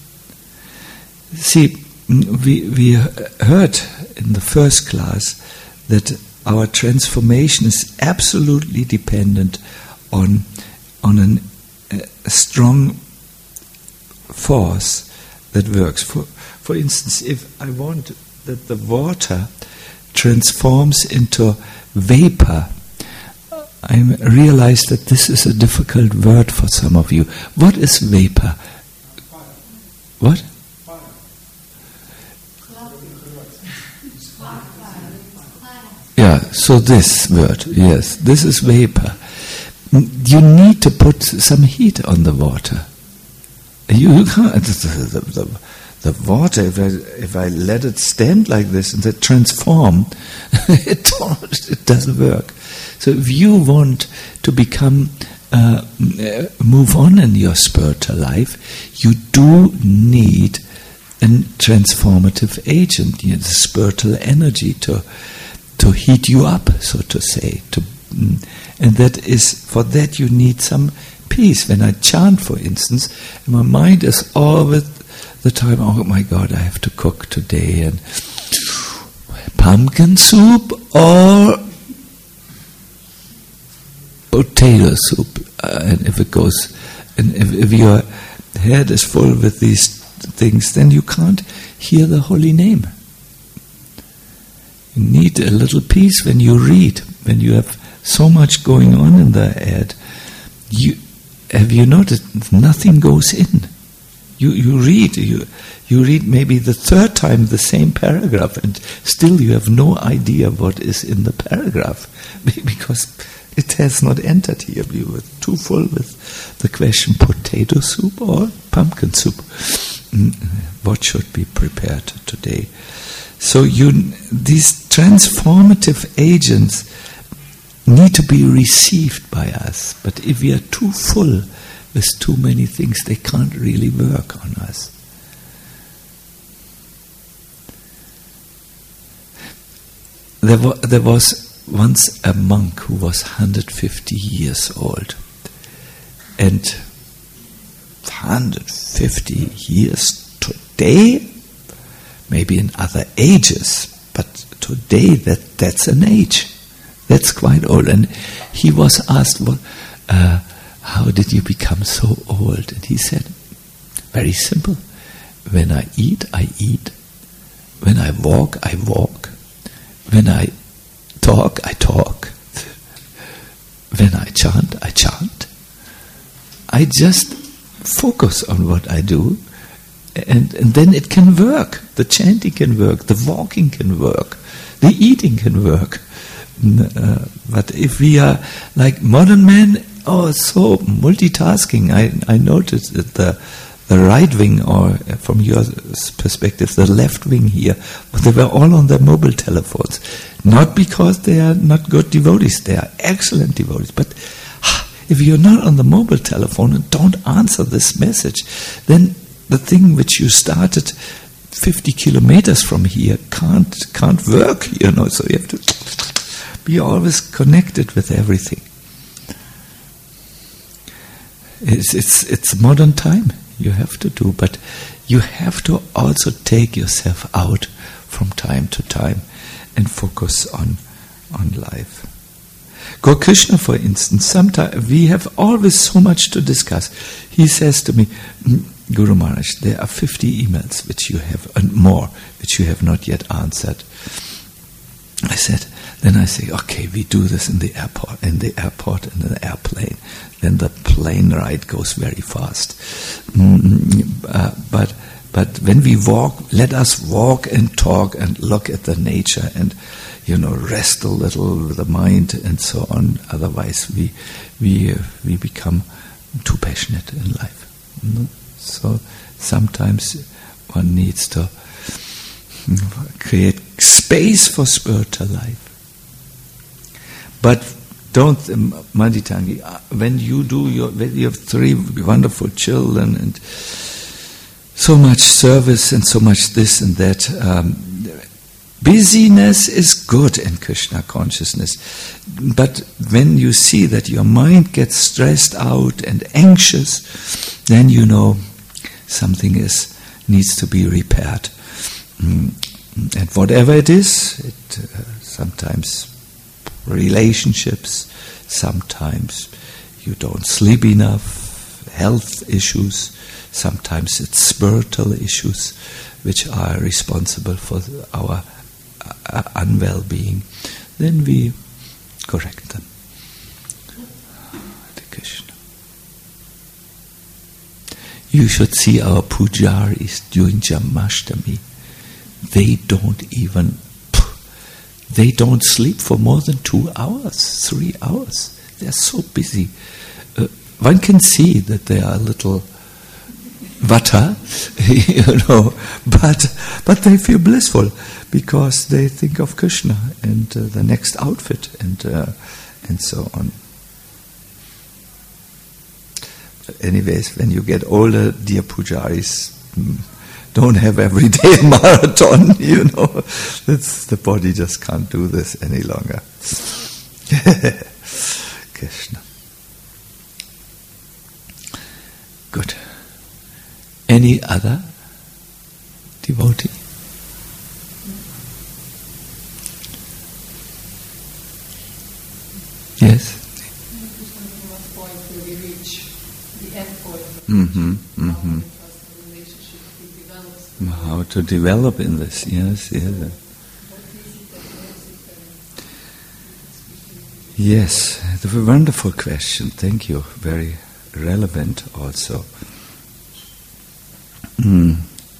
See, we we heard in the first class that our transformation is absolutely dependent on on an, a strong force that works. For for instance, if I want that the water transforms into vapor, I realize that this is a difficult word for some of you. What is vapor? What? Yeah, Yeah, so this word, yes, this is vapor. You need to put some heat on the water. You can't, the, the, the, the water, if I, if I let it stand like this and then transform, it, don't, it doesn't work. So if you want to become, uh, move on in your spiritual life, you do need a transformative agent, you know, the spiritual energy to to heat you up, so to say. To, and that is, for that you need some peace. When I chant, for instance, my mind is always the time, oh my God, I have to cook today, and pumpkin soup or potato soup. Uh, and if it goes, and if, if your head is full with these things, then you can't hear the holy name. You need a little peace when you read, when you have so much going on in the head. You have you noticed nothing goes in. You you read you you read maybe the third time the same paragraph, and still you have no idea what is in the paragraph because it has not entered here. You were too full with the question: potato soup or pumpkin soup? What should be prepared today? So you, these transformative agents need to be received by us. But if we are too full with too many things, they can't really work on us. There, wa- there was once a monk who was one hundred fifty years old. And one hundred fifty years today, maybe in other ages, but today that, that's an age. That's quite old. And he was asked, well, uh, how did you become so old? And he said, very simple. When I eat, I eat. When I walk, I walk. When I talk, I talk. When I chant, I chant. I just focus on what I do. And, and then it can work. The chanting can work. The walking can work. The eating can work. Uh, but if we are like modern men, oh, so multitasking. I, I noticed that the, the right wing, or from your perspective, the left wing here, they were all on their mobile telephones. Not because they are not good devotees. They are excellent devotees. But if you're not on the mobile telephone and don't answer this message, then the thing which you started fifty kilometers from here can't can't work, you know. So you have to be always connected with everything. It's it's it's modern time. You have to do, but you have to also take yourself out from time to time and focus on on life. Gaur Krishna, for instance, sometimes we have always so much to discuss. He says to me, Guru Maharaj, there are fifty emails which you have, and more, which you have not yet answered. I said, then I say, okay, we do this in the airport, in the airport, in the airplane. Then the plane ride goes very fast. Mm, uh, but but when we walk, let us walk and talk and look at the nature and, you know, rest a little with the mind and so on. Otherwise, we we uh, we become too passionate in life. Mm-hmm. So sometimes one needs to create space for spiritual life. But don't, um, Manditangi, when you do your, when you have three wonderful children and so much service and so much this and that, um, busyness is good in Krishna consciousness. But when you see that your mind gets stressed out and anxious, then you know something is needs to be repaired. Mm. And whatever it is, it uh, sometimes relationships, sometimes you don't sleep enough, health issues, sometimes it's spiritual issues which are responsible for our uh, unwell being, then we correct them. Hare Krishna. You should see our pujaris during Jamashtami. They don't even they don't sleep for more than two hours, three hours. They're so busy. Uh, one can see that they are a little vata, you know, but but they feel blissful because they think of Krishna and uh, the next outfit and uh, and so on. But anyways, when you get older, dear pujaris, don't have every day a marathon, you know. It's, the body just can't do this any longer. Krishna. Good. Any other devotee? Yes? Point where we reach the end point. Mm-hmm, mm-hmm. Because the relationship develops. How to develop in this, yes, yes. Yes, that's a wonderful question, thank you. Very relevant also. Mm.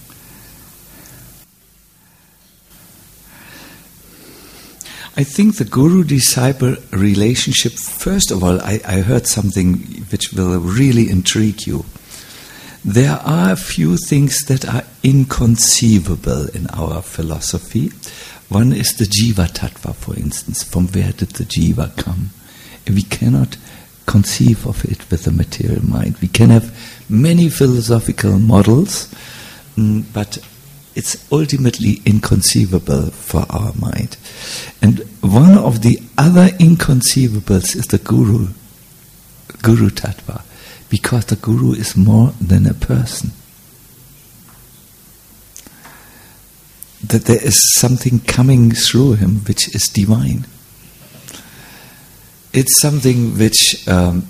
I think the guru-disciple relationship, first of all, I, I heard something which will really intrigue you. There are a few things that are inconceivable in our philosophy. One is the Jiva Tattva, for instance. From where did the Jiva come? We cannot conceive of it with the material mind. We can have many philosophical models, mm, but it's ultimately inconceivable for our mind. And one of the other inconceivables is the Guru, Guru Tattva, because the Guru is more than a person. That there is something coming through him which is divine. It's something which um,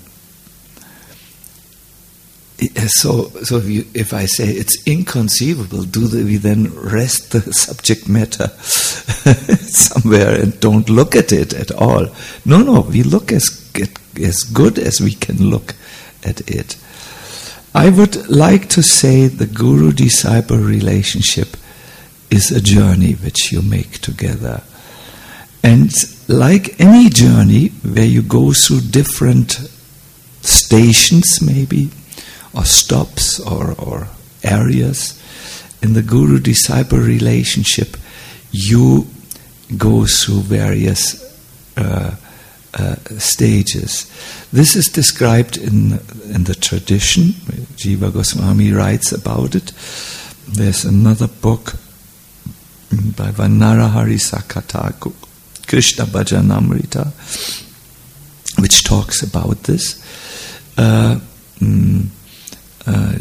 so so if, you, if I say it's inconceivable, do we then rest the subject matter somewhere and don't look at it at all? No, no, we look as as good as we can look at it. I would like to say the guru-disciple relationship is a journey which you make together. And like any journey where you go through different stations maybe, or stops or, or areas, in the guru-disciple relationship you go through various uh, uh, stages. This is described in, in the tradition. Jiva Goswami writes about it. There's another book by Vanarahari Sakata, Krishna Bhajanamrita, which talks about this. Uh, mm, uh,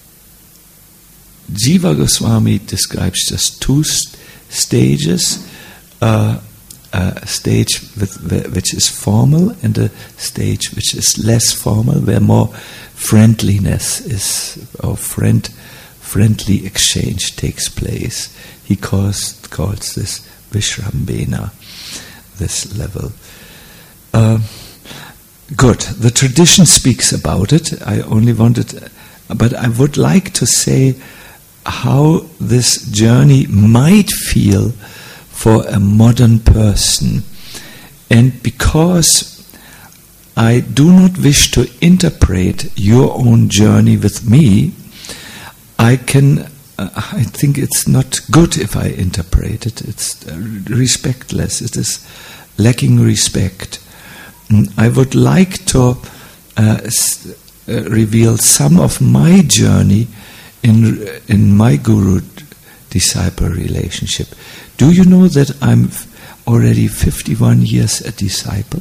Jiva Goswami describes just two st- stages, uh, a stage with, which is formal and a stage which is less formal, where more friendliness is, or friend, friendly exchange takes place. He calls, calls this Vishrambena, this level. Uh, good. The tradition speaks about it. I only wanted, but I would like to say how this journey might feel for a modern person. And because I do not wish to interpret your own journey with me, I can Uh, I think it's not good if I interpret it. It's uh, respectless. It is lacking respect. Mm, I would like to uh, s- uh, reveal some of my journey in in my guru-disciple relationship. Do you know that I'm f- already fifty-one years a disciple?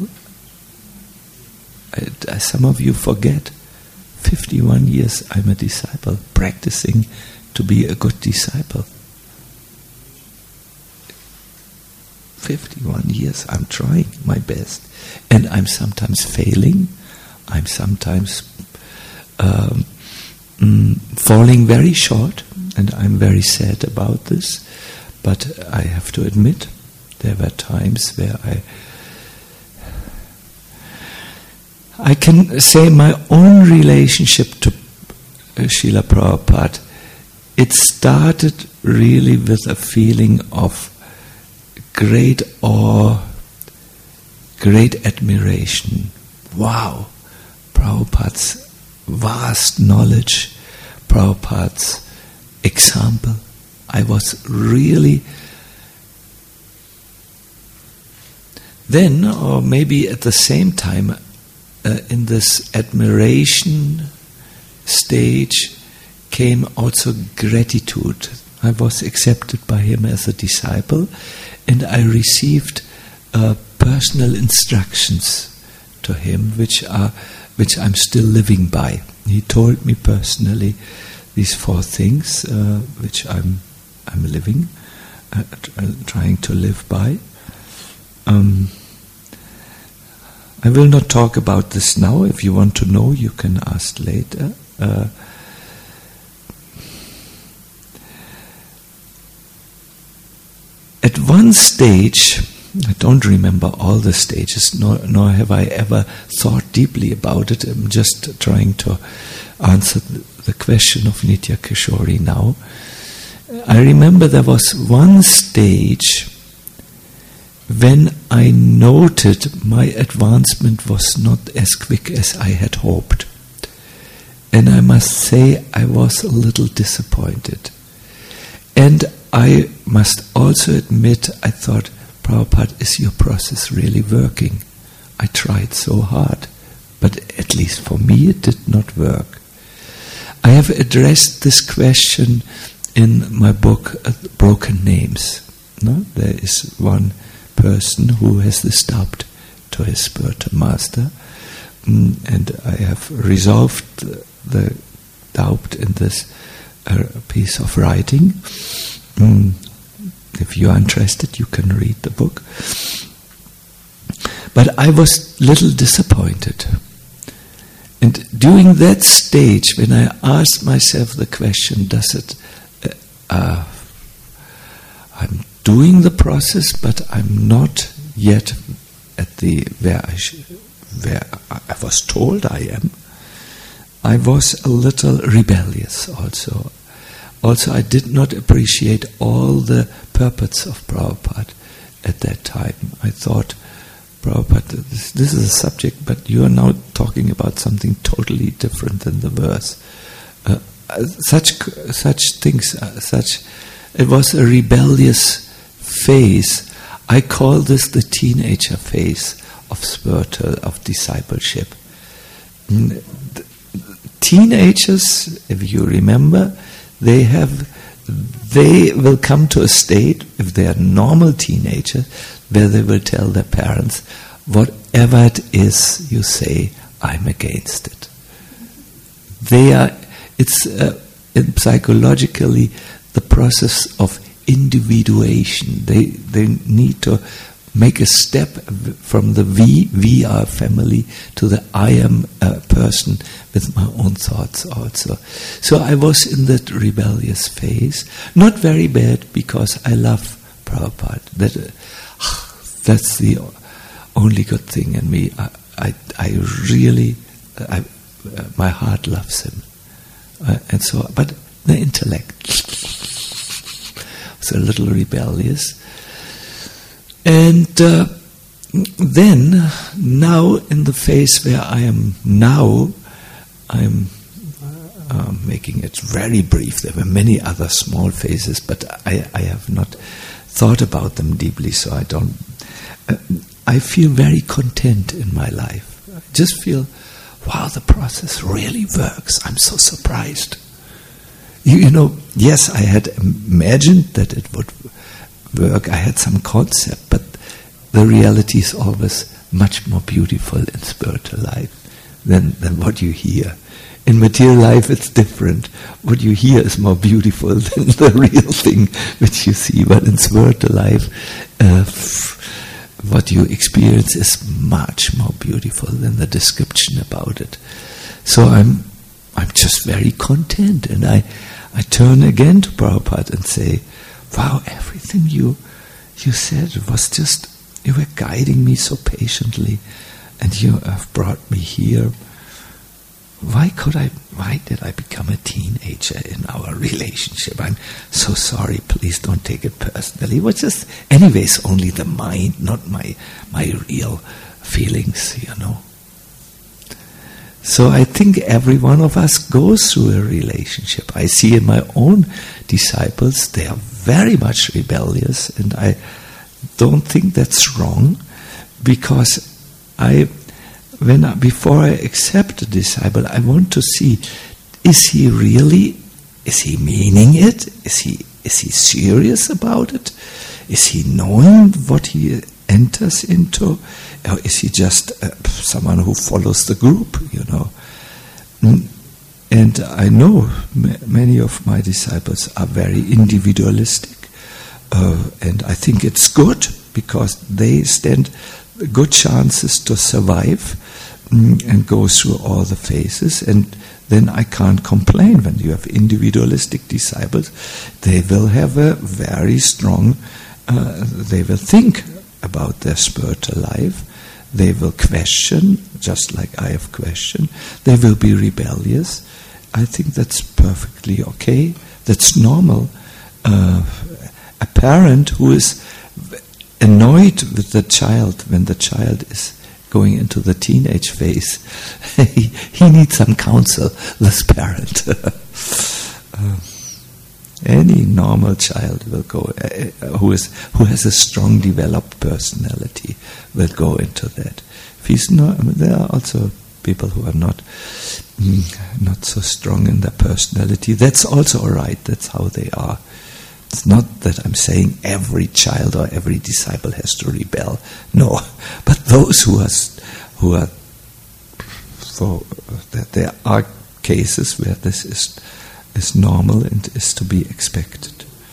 I, uh, some of you forget. fifty-one years I'm a disciple, practicing to be a good disciple. fifty-one years, I'm trying my best. And I'm sometimes failing. I'm sometimes um, mm, falling very short. And I'm very sad about this. But I have to admit, there were times where I I can say my own relationship to uh, Srila Prabhupada, it started really with a feeling of great awe, great admiration. Wow, Prabhupada's vast knowledge, Prabhupada's example. I was really... Then, or maybe at the same time, uh, in this admiration stage came also gratitude. I was accepted by him as a disciple, and I received uh, personal instructions to him, which are which I'm still living by. He told me personally these four things, uh, which I'm I'm living, uh, trying to live by. Um, I will not talk about this now. If you want to know, you can ask later. Uh, at one stage, I don't remember all the stages, nor, nor have I ever thought deeply about it. I'm just trying to answer the, the question of Nitya Kishori now. I remember there was one stage when I noted my advancement was not as quick as I had hoped. And I must say I was a little disappointed. And I must also admit, I thought, Prabhupada, is your process really working? I tried so hard, but at least for me it did not work. I have addressed this question in my book, uh, Broken Names. No? There is one person who has this doubt to his spiritual master, mm, and I have resolved the, the doubt in this uh, piece of writing. Mm, if you are interested, you can read the book. But I was a little disappointed. And during that stage, when I asked myself the question, does it, uh, uh, I'm doing the process, but I'm not yet at the where I sh- where I was told I am. I was a little rebellious also. Also, I did not appreciate all the purpose of Prabhupada at that time. I thought, Prabhupada, this, this is a subject, but you are now talking about something totally different than the verse. Uh, such such things, uh, such it was a rebellious phase. I call this the teenager phase of spiritual, of discipleship. Mm, teenagers, if you remember, they have, they will come to a state, if they are normal teenagers, where they will tell their parents, whatever it is you say, I'm against it. They are, it's uh, in psychologically the process of individuation. They they need to make a step from the we, we are family, to the I am a person with my own thoughts also. So I was in that rebellious phase. Not very bad, because I love Prabhupada. That, uh, that's the only good thing in me. I, I, I really, I, uh, my heart loves him. Uh, and so, but the intellect was a little rebellious. And uh, then, now in the phase where I am now, I'm uh, making it very brief. There were many other small phases, but I, I have not thought about them deeply, so I don't. Uh, I feel very content in my life. I just feel, wow, the process really works. I'm so surprised. You, you know, yes, I had imagined that it would work. I had some concept, but the reality is always much more beautiful in spiritual life than, than what you hear. In material life, it's different. What you hear is more beautiful than the real thing which you see. But in spiritual life, uh, what you experience is much more beautiful than the description about it. So I'm, I'm just very content, and I, I turn again to Prabhupada and say, "Wow, everything you, you said was just, you were guiding me so patiently, and you have brought me here. why could I, why did I become a teenager in our relationship? I'm so sorry, please don't take it personally. It was just, anyways, only the mind, not my, my real feelings, you know. So I think every one of us goes through a relationship. I see in my own disciples, they are very much rebellious, and I don't think that's wrong, because I, when I, before I accept a disciple, I want to see, is he really, is he meaning it? Is he, is he serious about it? Is he knowing what he enters into? Or is he just uh, someone who follows the group, you know? And I know m- many of my disciples are very individualistic, uh, and I think it's good, because they stand good chances to survive mm, and go through all the phases, and then I can't complain. When you have individualistic disciples, they will have a very strong, uh, they will think about their spiritual life. They will question, just like I have questioned. They will be rebellious. I think that's perfectly okay. That's normal. Uh, a parent who is annoyed with the child when the child is going into the teenage phase, he, he needs some counsel, this parent. uh, Any normal child will go, uh, who is who has a strong developed personality, will go into that. If he's not, I mean, there are also people who are not mm, not so strong in their personality. That's also all right. That's how they are. It's not that I'm saying every child or every disciple has to rebel. No, but those who are who are so that there are cases where this is. is normal and is to be expected.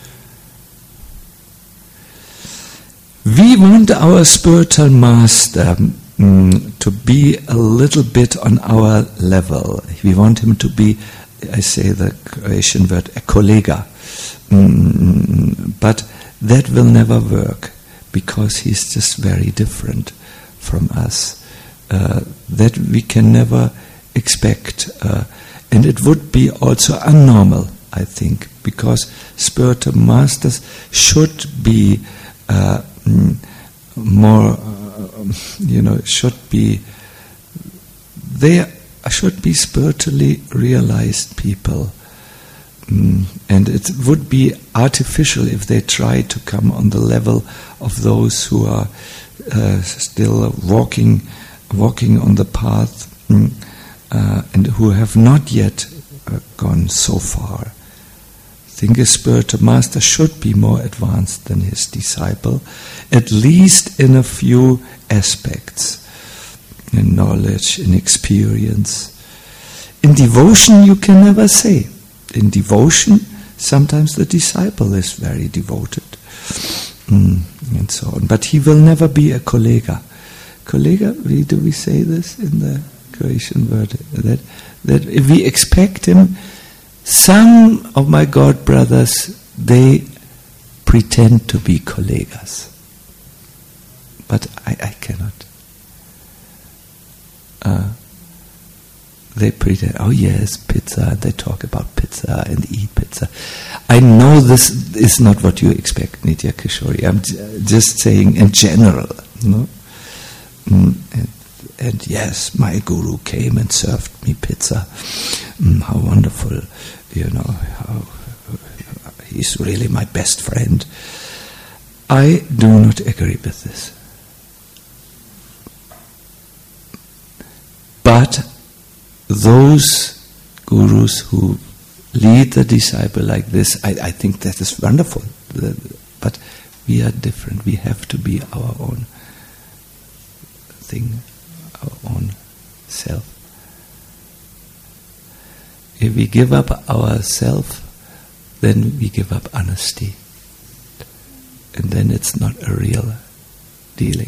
We want our spiritual master mm, to be a little bit on our level. We want him to be, I say the Croatian word, a kolega. Mm, but that will never work, because he's just very different from us. Uh, that we can never expect. Uh, And it would be also unnormal, I think, because spiritual masters should be uh, more, uh, you know, should be, they should be spiritually realized people. Mm, and it would be artificial if they try to come on the level of those who are uh, still walking, walking on the path. Mm, Uh, and who have not yet uh, gone so far. I think a spiritual master should be more advanced than his disciple, at least in a few aspects, in knowledge, in experience. In devotion, you can never say. In devotion, sometimes the disciple is very devoted, mm, and so on. But he will never be a kolega. Kolega, do we say this in the Croatian word, that that if we expect him, some of my God brothers, they pretend to be colegas, but I, I cannot. Uh, they pretend, oh yes, pizza, and they talk about pizza and eat pizza. I know this is not what you expect, Nitya Kishori. I'm j- just saying in general, no? Mm, and, And yes, my guru came and served me pizza. Mm, how wonderful, you know, how, he's really my best friend. I do not agree with this. But those gurus who lead the disciple like this, I, I think that is wonderful. But we are different. We have to be our own thing. Our own self. If we give up ourself, then we give up honesty, and then it's not a real dealing.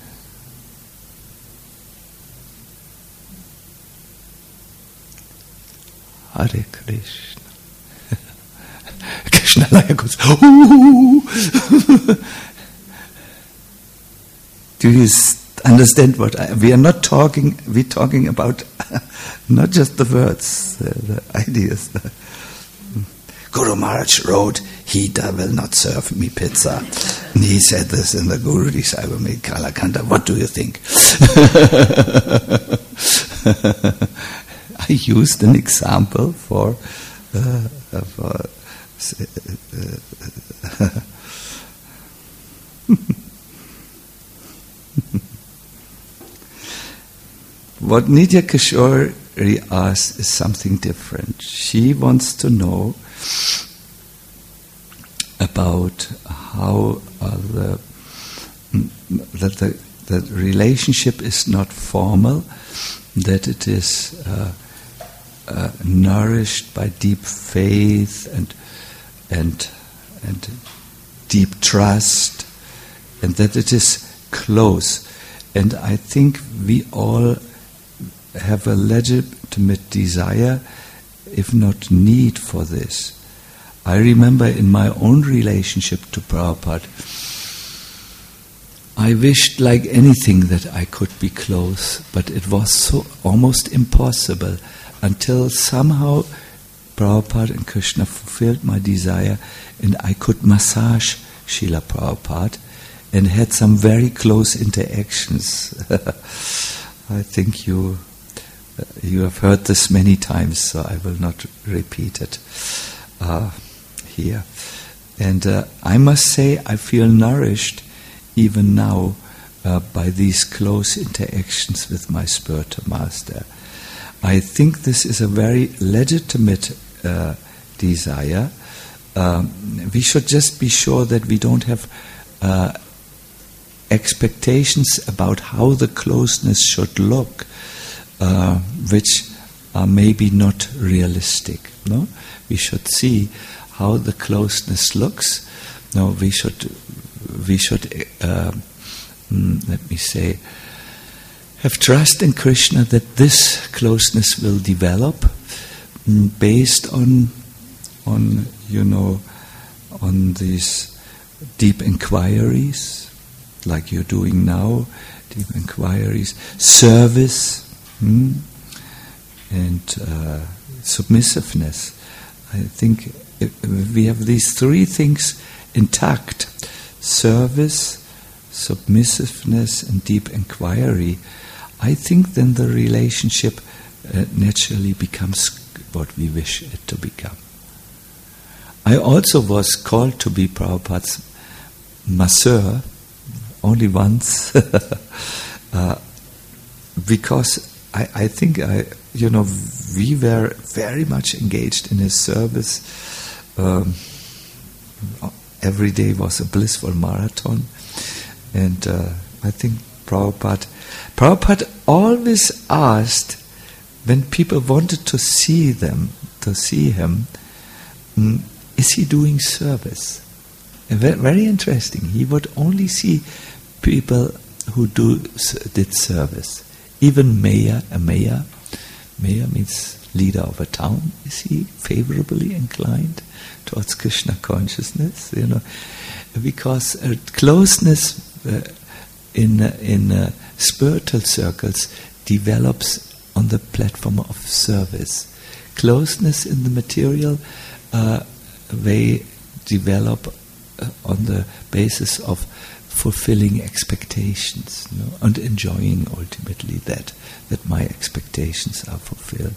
Hare Krishna. Krishna Laya goes, ooh. Do you understand what I, we are not talking. We're talking about not just the words, the, the ideas. Guru Maharaj wrote, "He will not serve me pizza." And he said this in the Guru Disciple Kalakanda. What do you think? I used an example for, uh, for uh, what Nitya Kishori asks is something different. She wants to know about how uh, the, that the, the relationship is not formal, that it is uh, uh, nourished by deep faith and and and deep trust, and that it is close. And I think we all have a legitimate desire, if not need, for this. I remember in my own relationship to Prabhupada, I wished like anything that I could be close, but it was so almost impossible until somehow Prabhupada and Krishna fulfilled my desire, and I could massage Srila Prabhupada and had some very close interactions. I think you uh, you have heard this many times, so I will not repeat it uh, here. And uh, I must say I feel nourished even now uh, by these close interactions with my spiritual master. I think this is a very legitimate uh, desire. Um, we should just be sure that we don't have uh, expectations about how the closeness should look, uh, which are maybe not realistic. No, we should see how the closeness looks. No, we should we should uh, mm, let me say have trust in Krishna that this closeness will develop mm, based on on you know on these deep inquiries, like you're doing now, deep inquiries, service, hmm, and uh, submissiveness. I think if we have these three things intact: service, submissiveness, and deep inquiry, I think then the relationship uh, naturally becomes what we wish it to become. I also was called to be Prabhupada's masseur, only once, uh, because I, I think I, you know, we were very much engaged in his service. Um, every day was a blissful marathon, and uh, I think Prabhupada, Prabhupada always asked when people wanted to see them, to see him, mm, is he doing service? And very, very interesting. He would only see people who do did service. Even mayor, a mayor, mayor means leader of a town. Is he favorably inclined towards Krishna consciousness? You know, because uh, closeness uh, in uh, in uh, spiritual circles develops on the platform of service. Closeness in the material uh, way develop uh, on the basis of fulfilling expectations, you know, and enjoying ultimately that that my expectations are fulfilled.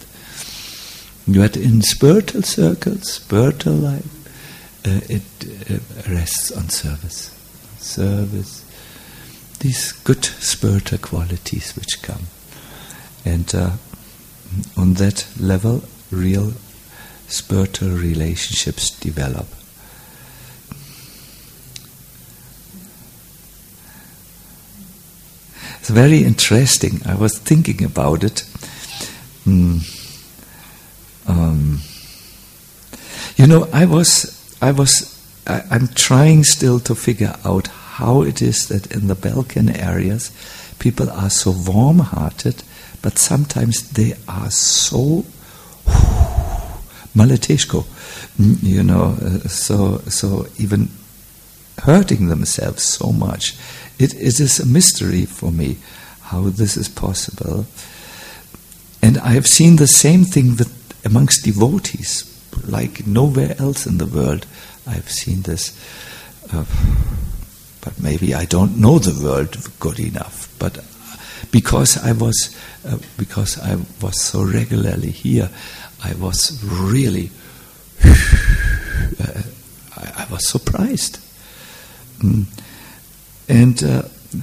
But in spiritual circles, spiritual life, uh, it uh, rests on service. Service, these good spiritual qualities which come. And uh, on that level, real spiritual relationships develop. It's very interesting. I was thinking about it. Mm. Um, you know, I was, I was, I, I'm trying still to figure out how it is that in the Balkan areas, people are so warm-hearted, but sometimes they are so maleteshko, you know, uh, so so even hurting themselves so much. It, it is a mystery for me how this is possible. And I have seen the same thing with, amongst devotees, like nowhere else in the world I've seen this. Uh, but maybe I don't know the world good enough. But because I was, uh, because I was so regularly here, I was really, uh, I, I was surprised. Mm. And uh,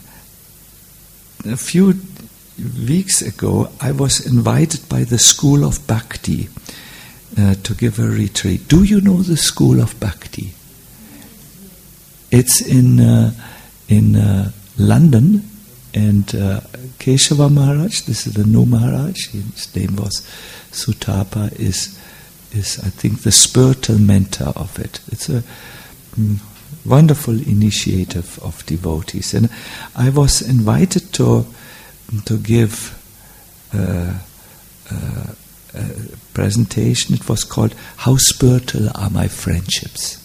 a few weeks ago, I was invited by the School of Bhakti uh, to give a retreat. Do you know the School of Bhakti? It's in uh, in uh, London, and uh, Keshava Maharaj, this is the new Maharaj, his name was Sutapa, is is I think the spiritual mentor of it. It's a mm, wonderful initiative of devotees, and I was invited to to give uh, uh, a presentation. It was called "How Spiritual Are My Friendships?"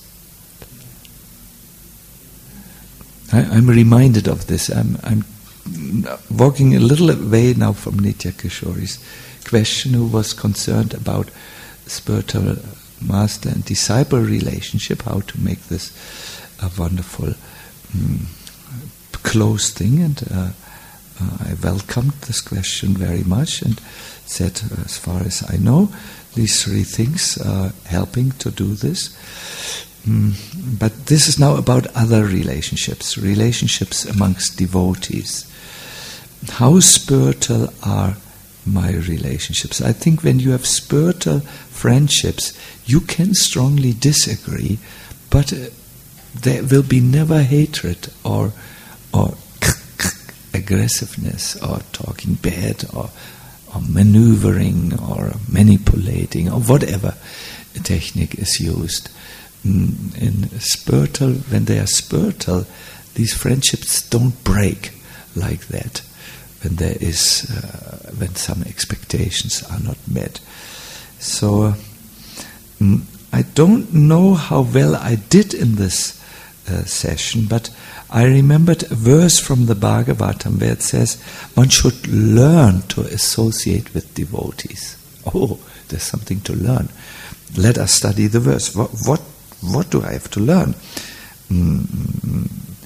I, I'm reminded of this. I'm, I'm walking a little away now from Nitya Kishori's question, who was concerned about spiritual master and disciple relationship, how to make this a wonderful um, close thing, and uh, uh, I welcomed this question very much and said, uh, as far as I know, these three things are helping to do this. Mm, but this is now about other relationships, relationships amongst devotees. How spiritual are my relationships? I think when you have spiritual friendships, you can strongly disagree, but uh, there will be never hatred or or aggressiveness or talking bad or, or maneuvering or manipulating or whatever technique is used. In spiritual, when they are spiritual, these friendships don't break like that when there is uh, when some expectations are not met. So um, I don't know how well I did in this uh, session, but I remembered a verse from the Bhagavatam where it says one should learn to associate with devotees. Oh, there's something to learn. Let us study the verse. What what, what do I have to learn? Mm-hmm.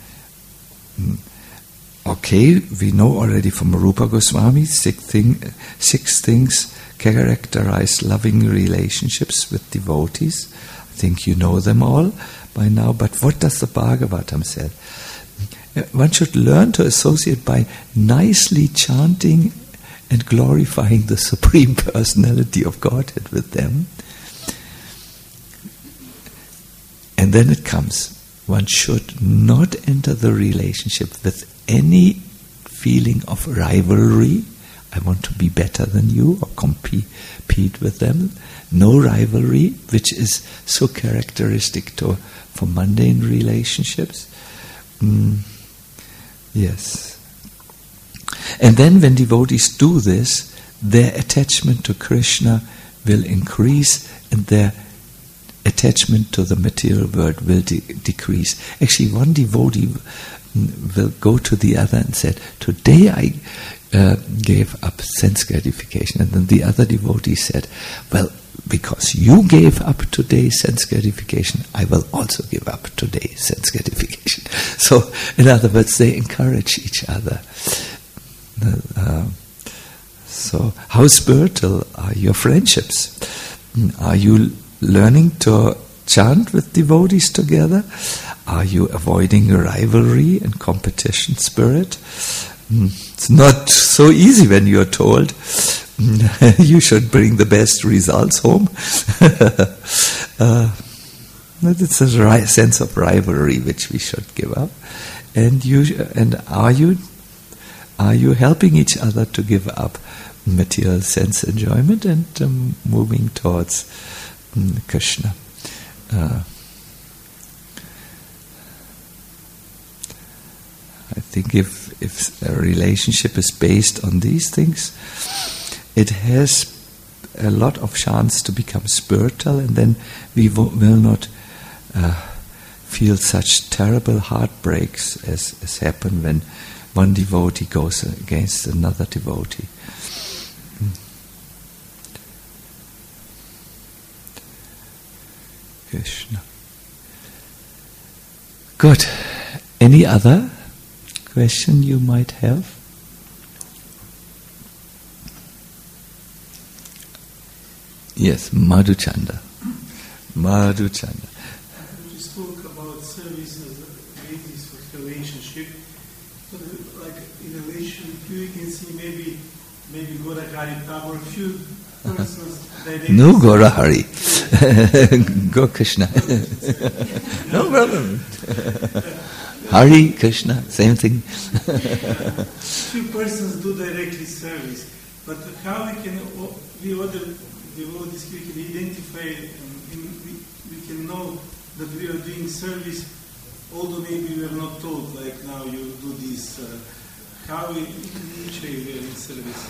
Okay, we know already from Rupa Goswami six, thing, six things characterize loving relationships with devotees. I think you know them all by now, but what does the Bhagavatam say? One should learn to associate by nicely chanting and glorifying the Supreme Personality of Godhead with them. And then it comes. One should not enter the relationship with any feeling of rivalry. I want to be better than you or compete with them. No rivalry, which is so characteristic to for mundane relationships. Mm, yes. And then when devotees do this, their attachment to Krishna will increase and their attachment to the material world will de- decrease. Actually, one devotee will go to the other and said, today I uh, gave up sense gratification. And then the other devotee said, well, because you gave up today sense gratification, I will also give up today sense gratification. So, in other words, they encourage each other. Uh, so, how spiritual are your friendships? Are you learning to chant with devotees together? Are you avoiding rivalry and competition spirit? It's not so easy when you're told you should bring the best results home. uh, it's a ri- sense of rivalry which we should give up. And you and are you are you helping each other to give up material sense enjoyment and um, moving towards um, Krishna? Uh, I think if if a relationship is based on these things, it has a lot of chance to become spiritual, and then we will not uh, feel such terrible heartbreaks as, as happen when one devotee goes against another devotee. Krishna. Good. Any other question you might have? Yes, Madhuchanda. Madhuchanda. You spoke about service as a basis for relationship. So, like in relation, you can see maybe maybe Gaurahari Thakur, few persons. No Gaurahari. Go Krishna. No problem. Hari, Krishna, same thing. Few persons do directly service, but how we can, we other devotees, we can identify, and we, we can know that we are doing service, although maybe we are not told, like now you do this. Uh, how we, in which way we are in service?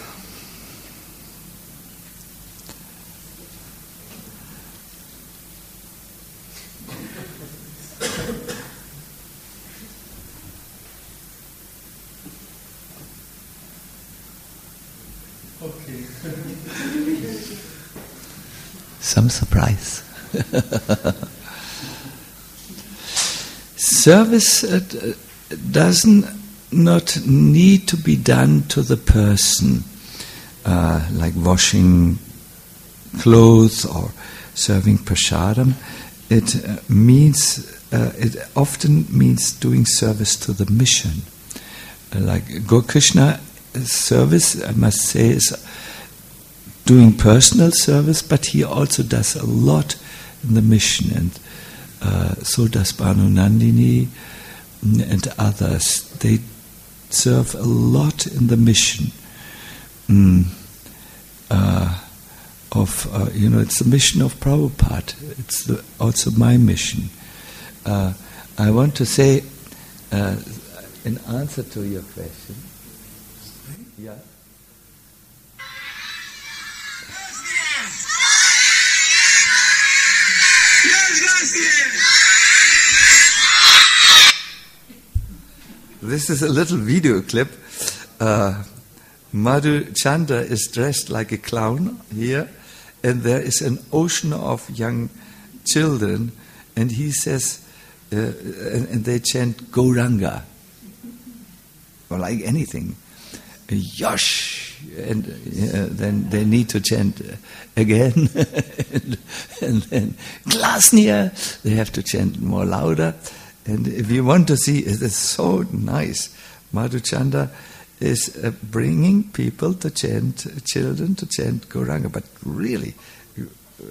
Okay. Some surprise. Service uh, doesn't not need to be done to the person, uh, like washing clothes or serving prasadam. It uh, means uh, it often means doing service to the mission. Uh, like Gaur Krishna service, I must say, is doing personal service, but he also does a lot in the mission, and uh, so does Bhanu Nandini and others. They serve a lot in the mission. Mm. Uh, of uh, you know, it's the mission of Prabhupada. It's the, also my mission. Uh, I want to say, uh, in answer to your question. Yeah. This is a little video clip. Uh, Madhuchanda is dressed like a clown here, and there is an ocean of young children, and he says, uh, and, and they chant Gauranga, or like anything. Yosh, and uh, then they need to chant again, and, and then Glasnia, they have to chant more louder. And if you want to see, it is so nice. Madhuchanda is uh, bringing people to chant, children to chant Gauranga, but really. You, uh,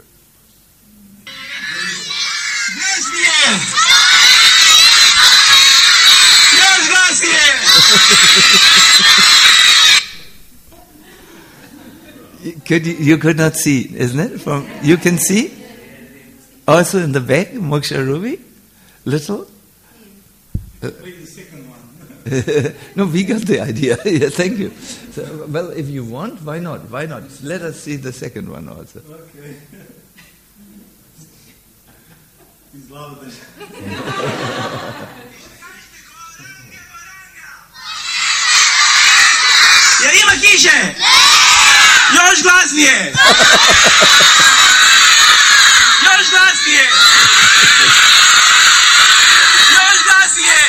Could you, you could not see, isn't it? From you can see also in the back, Moksha Ruby, little. Uh, Wait, the second one. No, we got the idea. Yeah, thank you. So, well, if you want, why not? Why not? Let us see the second one also. Okay. He's louder. Ярima Kishe! Još glasnije! Još glasnije! Još glasnije!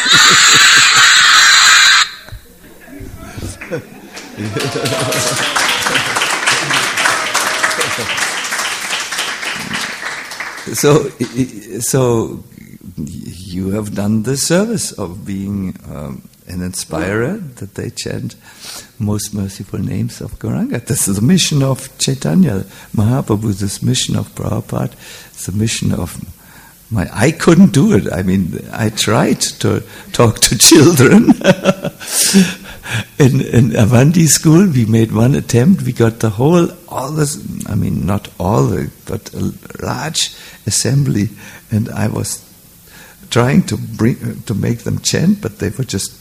So, so you have done the service of being um, an inspirer, that they chant most merciful names of Gauranga. This is the mission of Chaitanya Mahaprabhu, this mission of Prabhupada, it's the mission of my... I couldn't do it. I mean, I tried to talk to children. in, in Avanti school, we made one attempt. We got the whole, all this, I mean, not all, but a large assembly, and I was trying to bring to make them chant, but they were just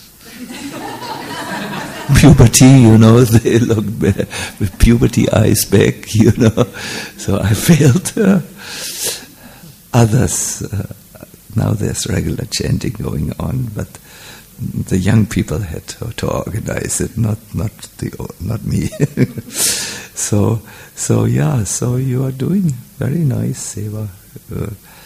puberty, you know, they look with puberty eyes back, you know. So I failed. Uh, others uh, now there's regular chanting going on, but the young people had to, to organize it, not not the not me. so so yeah, so you are doing very nice seva. Uh,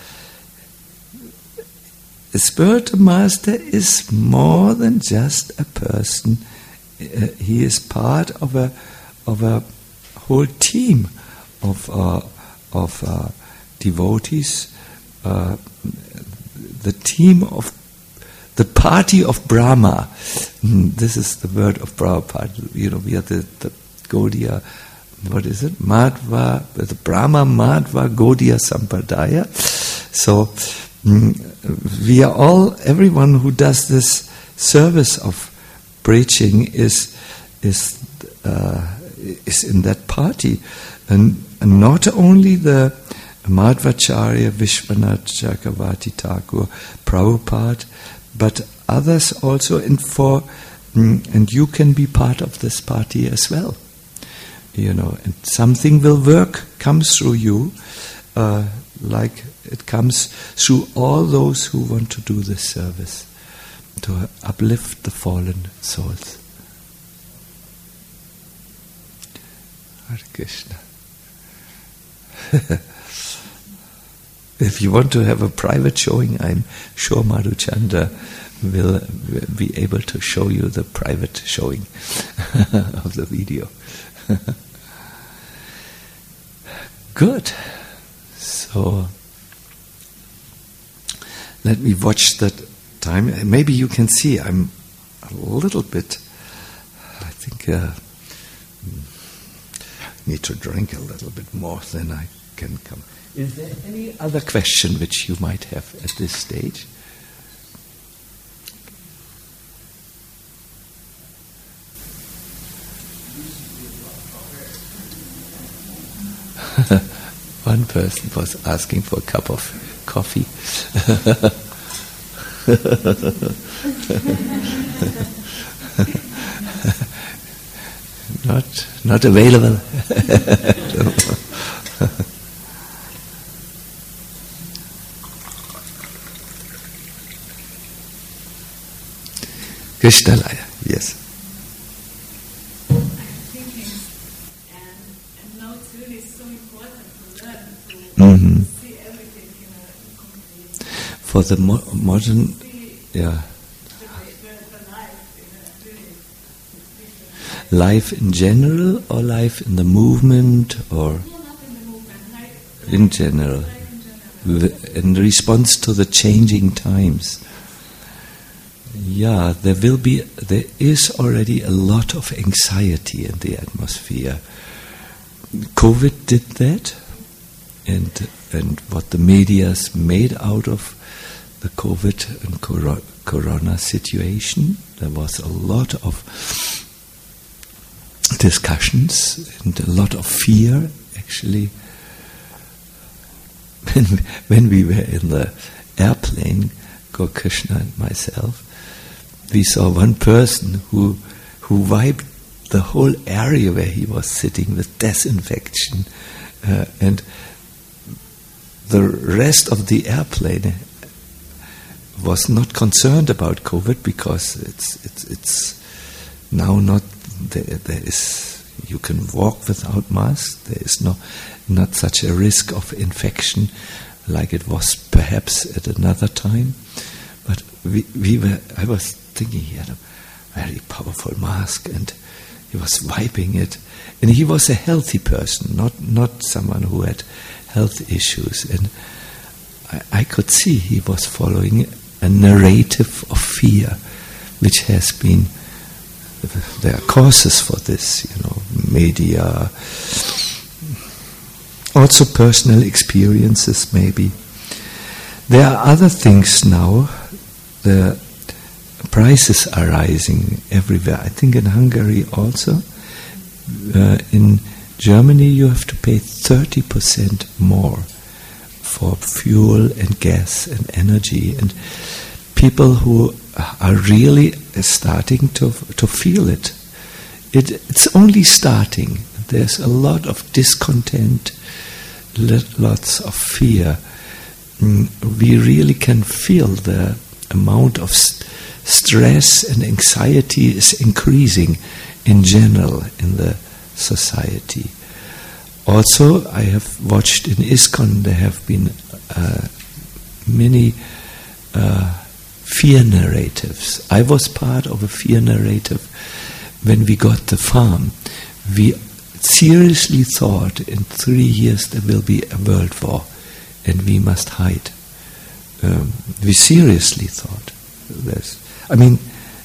a spiritual master is more than just a person. Uh, he is part of a of a whole team of uh, of uh, devotees. Uh, the team of the party of Brahma. This is the word of Prabhupada. You know, we are the, the Gaudiya, what is it? Madhva, the Brahma Madhva Gaudiya Sampradaya. So mm, we are all, everyone who does this service of preaching is is uh, is in that party, and, and not only the Madhvacharya, Vishwanath Chakravarti Thakur, Prabhupada, but others also, and for mm, and you can be part of this party as well. You know, and something will work, comes through you, uh, like it comes through all those who want to do this service, to uplift the fallen souls. Hare Krishna. If you want to have a private showing, I'm sure Madhuchanda will be able to show you the private showing of the video. Good. So let me watch that time. Maybe you can see I'm a little bit, I think, uh, need to drink a little bit more than I can come. Is there any other question which you might have at this stage? One person was asking for a cup of coffee. not, not available. Krishna Laya, yes. I'm thinking, and, and now it's really so important to learn to Mm-hmm. see everything in a complete. For the mo- modern, See yeah, the, the, the life in a really different. life in general or life in the movement or No, not in the movement, like in general, life in general. w- in response to the changing times. Yeah, there will be, there is already a lot of anxiety in the atmosphere. COVID did that, and and what the media's made out of the COVID and coro- corona situation. There was a lot of discussions and a lot of fear, actually. When, when we were in the airplane, Gaur-Krishna and myself, we saw one person who who wiped the whole area where he was sitting with disinfection, uh, and the rest of the airplane was not concerned about COVID because it's it's it's now not there, there is you can walk without mask. There is no not such a risk of infection like it was perhaps at another time. But we we were I was thinking he had a very powerful mask and he was wiping it, and he was a healthy person, not not someone who had health issues, and I, I could see he was following a narrative of fear, which has been, there are causes for this, you know, media, also personal experiences maybe. There are other things now. The prices are rising everywhere. I think in Hungary also. Uh, in Germany you have to pay thirty percent more for fuel and gas and energy, and people who are really starting to to feel it. It it's only starting. There's a lot of discontent, lots of fear. mm, we really can feel the amount of st- stress and anxiety is increasing in general in the society. Also, I have watched in ISKCON there have been uh, many uh, fear narratives. I was part of a fear narrative when we got the farm. We seriously thought in three years there will be a world war and we must hide. Um, we seriously thought this. I mean,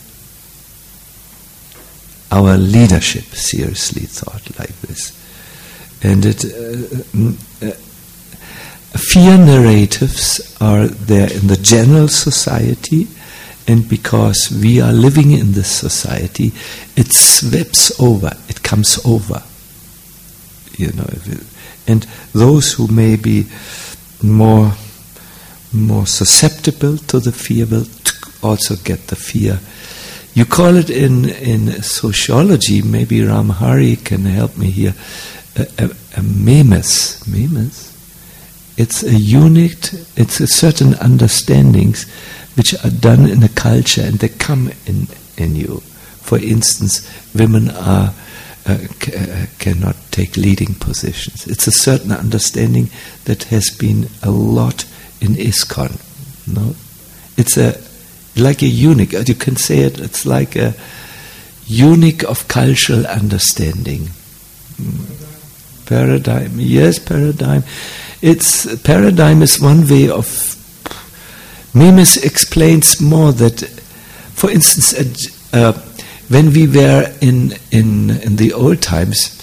our leadership seriously thought like this. And it, uh, uh, fear narratives are there in the general society, and because we are living in this society, it sweeps over, it comes over. You know, if it, and those who may be more more susceptible to the fear will also get the fear. You call it in, in sociology, maybe Ramhari can help me here, a, a, a memes. Memes? It's a unit, it's a certain understandings which are done in a culture and they come in, in you. For instance, women are uh, c- uh, cannot take leading positions. It's a certain understanding that has been a lot in ISKCON. No? It's a like a unique, you can say it, it's like a unique of cultural understanding. Mm. Paradigm, yes, paradigm. It's paradigm is one way of. Memes explains more that, for instance, uh, when we were in in in the old times,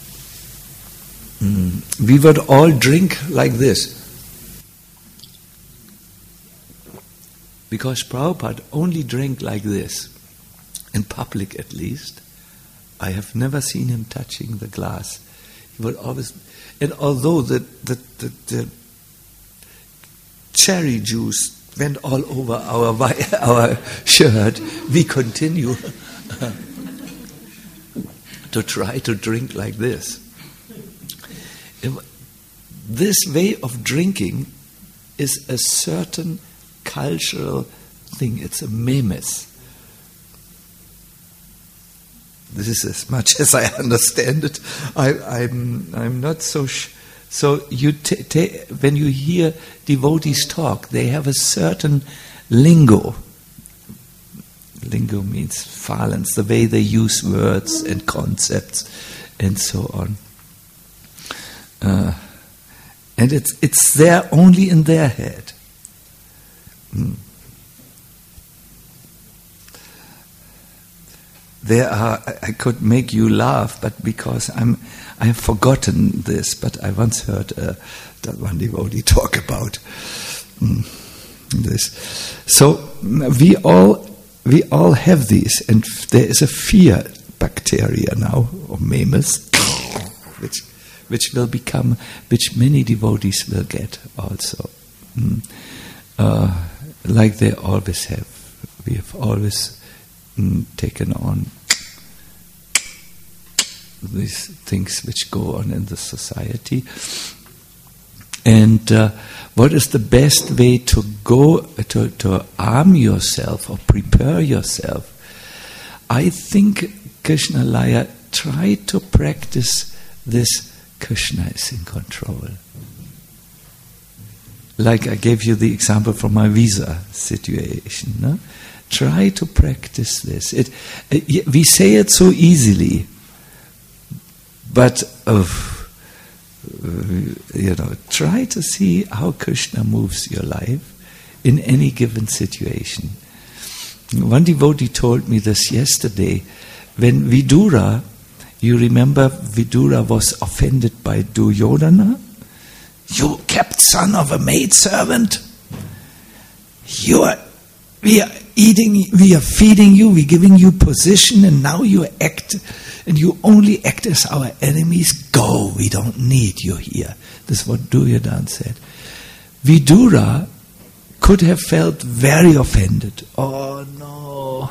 mm, we would all drink like this. Because Prabhupada only drank like this, in public at least. I have never seen him touching the glass. He would always, and although the, the, the, the cherry juice went all over our our shirt, we continue to try to drink like this. This way of drinking is a certain cultural thing. It's a memes. This is as much as I understand it. I, I'm I'm not so. Sh- so you t- t- when you hear devotees talk, they have a certain lingo. Lingo means violence, the way they use words and concepts, and so on. Uh, and it's it's there only in their head. Mm. There are, I could make you laugh, but because I'm, I have forgotten this, but I once heard uh, that one devotee talk about mm, this. So we all, we all have these, and there is a fear bacteria now, or memes, which, which will become, which many devotees will get also, mm. uh, like they always have. We have always mm, taken on these things which go on in the society. And uh, what is the best way to go, to, to arm yourself or prepare yourself? I think Krishna Laya, try to practice this Krishna is in control. Like I gave you the example from my visa situation. No? Try to practice this. It, it, we say it so easily. But, uh, you know, try to see how Krishna moves your life in any given situation. One devotee told me this yesterday. When Vidura, you remember Vidura was offended by Duryodhana? You kept son of a maidservant. You are, we are eating, we are feeding you, we're giving you position, and now you act... And you only act as our enemies. Go, we don't need you here. This is what Duryodhana said. Vidura could have felt very offended. Oh no.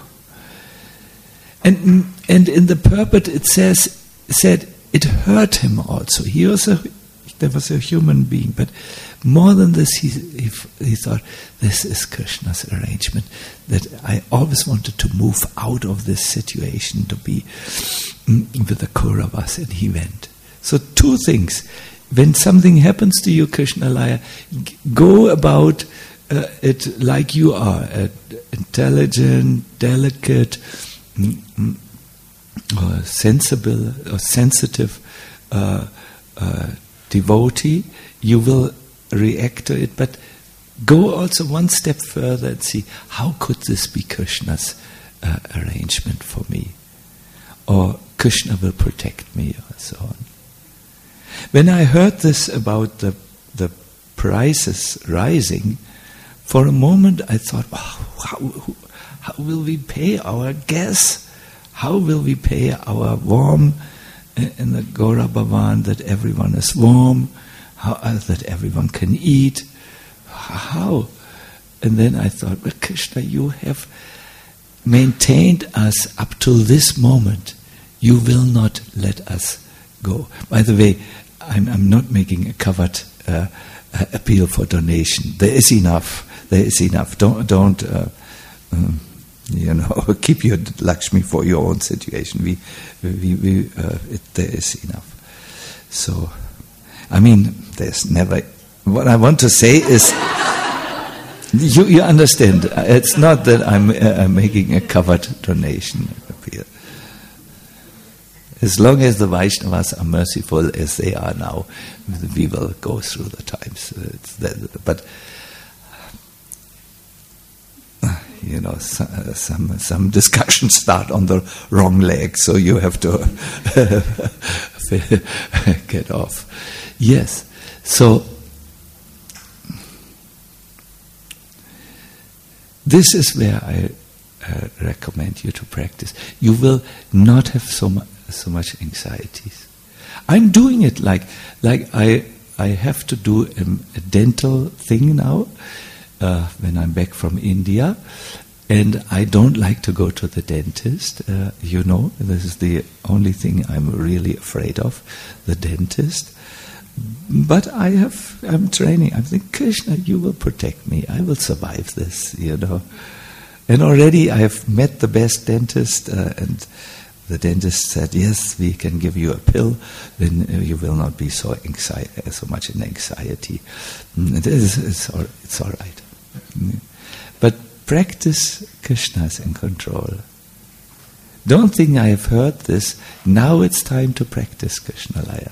And and in the purport it says said it hurt him also. He was a there was a human being. But more than this, he, he, he thought, this is Krishna's arrangement, that I always wanted to move out of this situation to be with the Kauravas, and he went. So two things. When something happens to you, Krishna Laya, g- go about uh, it like you are, uh, intelligent, delicate, mm, mm, or sensible, or sensitive uh, uh, devotee. You will react to it, but go also one step further and see, how could this be Krishna's uh, arrangement for me? Or Krishna will protect me, or so on. When I heard this about the the prices rising, for a moment I thought, oh, how, how will we pay our gas? How will we pay our warm in the Gaura Bhavan, that everyone is warm, how, uh, that everyone can eat? How? And then I thought, well, Krishna, you have maintained us up till this moment. You will not let us go. By the way, I'm, I'm not making a covert uh, uh, appeal for donation. There is enough. There is enough. Don't, don't uh, um, you know, keep your Lakshmi for your own situation. We, we, we uh, it, there is enough. So, I mean, there's never. What I want to say is, you, you understand. It's not that I'm, uh, I'm making a covert donation appeal. As long as the Vaishnavas are merciful as they are now, we will go through the times. It's that, but you know, some some discussions start on the wrong leg, so you have to get off. Yes, so this is where I uh, recommend you to practice. You will not have so much. so much anxieties. I'm doing it like like I I have to do a, a dental thing now uh, when I'm back from India, and I don't like to go to the dentist. Uh, you know, this is the only thing I'm really afraid of, the dentist. But I have I'm training. I'm thinking, Krishna, you will protect me. I will survive this. You know, and already I have met the best dentist uh, and. The dentist said, yes, we can give you a pill, then you will not be so anxi- so much in anxiety. It is, it's, all, it's all right. But practice Krishna's in control. Don't think I have heard this. Now it's time to practice Krishna Laya.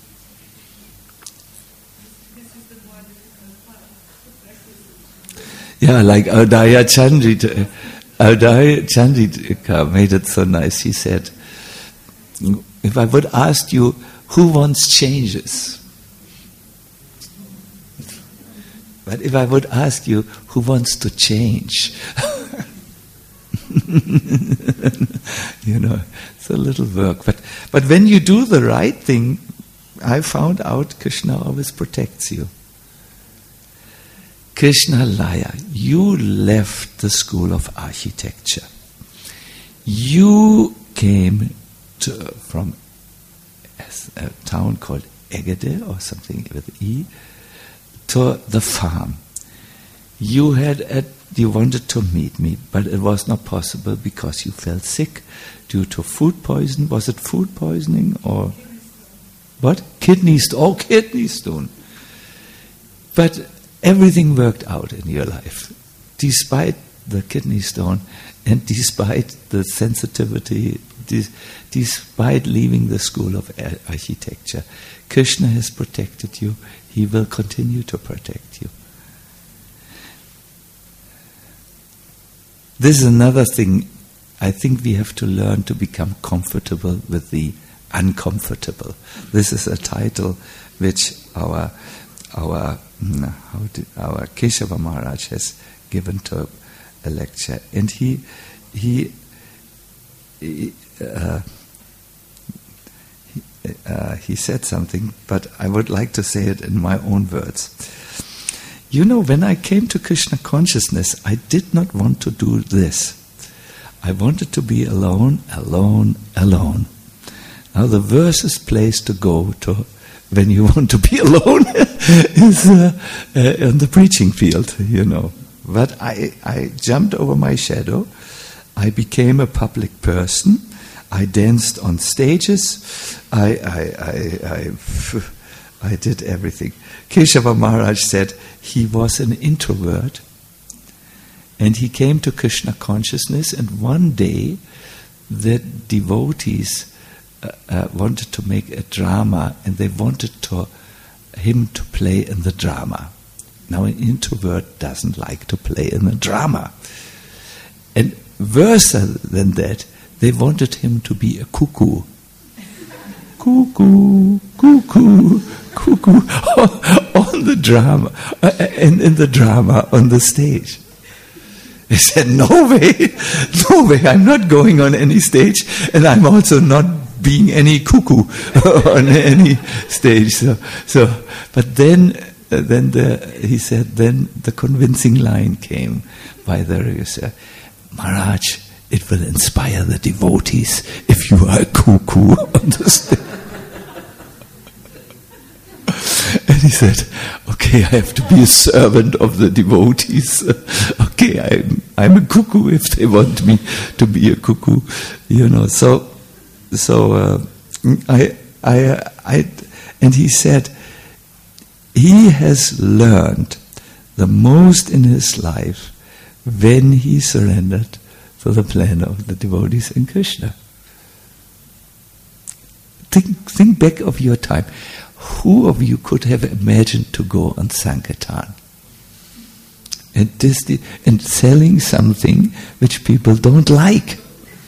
Yeah, like Audaya Chandrika. Audaya Chandrika made it so nice. He said, if I would ask you, who wants changes? But if I would ask you, who wants to change? You know, it's a little work. But, but when you do the right thing, I found out Krishna always protects you. Krishna Laya, you left the school of architecture. You came to, from a town called Egede or something with E, to the farm. You had a, you wanted to meet me, but it was not possible because you felt sick due to food poison. Was it food poisoning or what? Kidney stone. Oh, kidney stone. But everything worked out in your life, despite the kidney stone and despite the sensitivity, despite leaving the school of architecture. Krishna has protected you. He will continue to protect you. This is another thing. I think we have to learn to become comfortable with the uncomfortable. This is a title which our our how did, our Keshava Maharaj has given to a lecture, and he he he, uh, he, uh, he said something, but I would like to say it in my own words. You know, when I came to Krishna consciousness, I did not want to do this. I wanted to be alone, alone, alone. Now the worst place to go to when you want to be alone is uh, uh, on the preaching field, you know. But I, I jumped over my shadow. I became a public person. I danced on stages. I, I, I, I, I did everything. Keshava Maharaj said he was an introvert, and he came to Krishna consciousness, and one day the devotees uh, uh, wanted to make a drama, and they wanted to, him to play in the drama. Now an introvert doesn't like to play in a drama. And worse than that, they wanted him to be a cuckoo. Cuckoo, cuckoo, cuckoo, on the drama, uh, in, in the drama, on the stage. He said, no way, no way, I'm not going on any stage, and I'm also not being any cuckoo on any stage. So, so but then, uh, then the, he said, then the convincing line came by the regisseur, Maharaj, it will inspire the devotees if you are a cuckoo on the stage. And he said, okay, I have to be a servant of the devotees. Okay, I'm, I'm a cuckoo if they want me to be a cuckoo. You know, so, so uh, I, I, I, and he said, he has learned the most in his life when he surrendered to the plan of the devotees in Krishna. Think, think back of your time. Who of you could have imagined to go on Sankirtan and, this, and selling something which people don't like?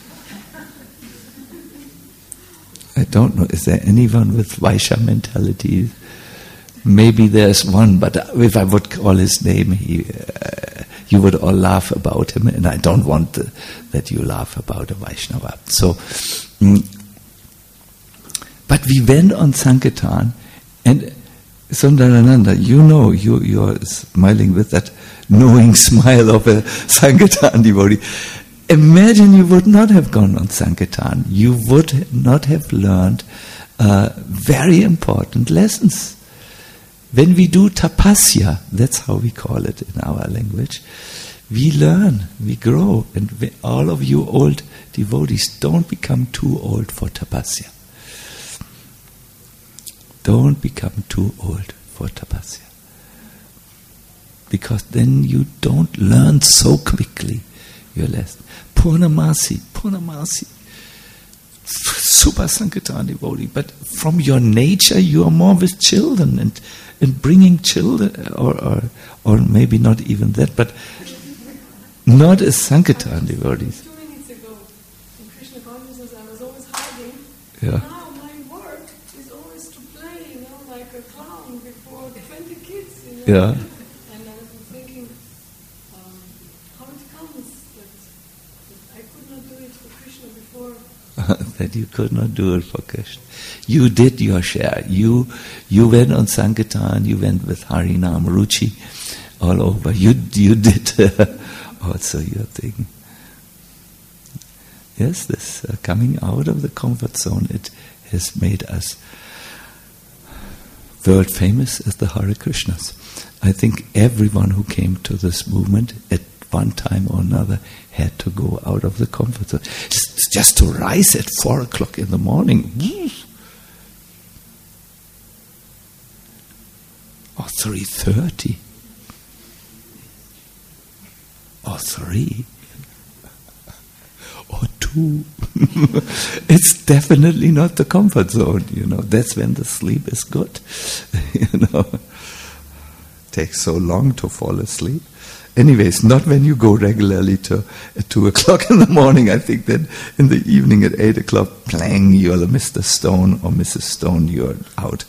I don't know, is there anyone with Vaishya mentality? Maybe there's one, but if I would call his name, he, uh, you would all laugh about him, and I don't want the, that you laugh about a Vaishnava. So, mm, but we went on Sankirtan, and Sundarananda, you know, you, you're smiling with that knowing smile of a Sankirtan devotee. Imagine you would not have gone on Sankirtan. You would not have learned uh, very important lessons. When we do tapasya, that's how we call it in our language, we learn, we grow, and we, all of you old devotees, don't become too old for tapasya. Don't become too old for tapasya. Because then you don't learn so quickly your lesson. Purnamasi, Purnamasi, super Sankirtan devotee, but from your nature you are more with children and, and bringing children, or, or or maybe not even that, but not as Sankirtan devotees. Two minutes ago, in Krishna consciousness, I was always hiding. Yeah. Now my work is always to play, you know, like a clown before twenty kids. You know? Yeah. And I was thinking, um, how it comes that, that I could not do it for Krishna before. That you could not do it for Krishna. You did your share. You you went on Sankirtan, you went with Harinam Ruchi all over. You you did uh, also your thing. Yes, this uh, coming out of the comfort zone, it has made us world famous as the Hare Krishnas. I think everyone who came to this movement at one time or another had to go out of the comfort zone. Just, just to rise at four o'clock in the morning, or three thirty, or three, or two. It's definitely not the comfort zone. You know, that's when the sleep is good. You know, it takes so long to fall asleep. Anyways, not when you go regularly to at two o'clock in the morning. I think that in the evening at eight o'clock, plang, you're Mister Stone or Missus Stone, you're out.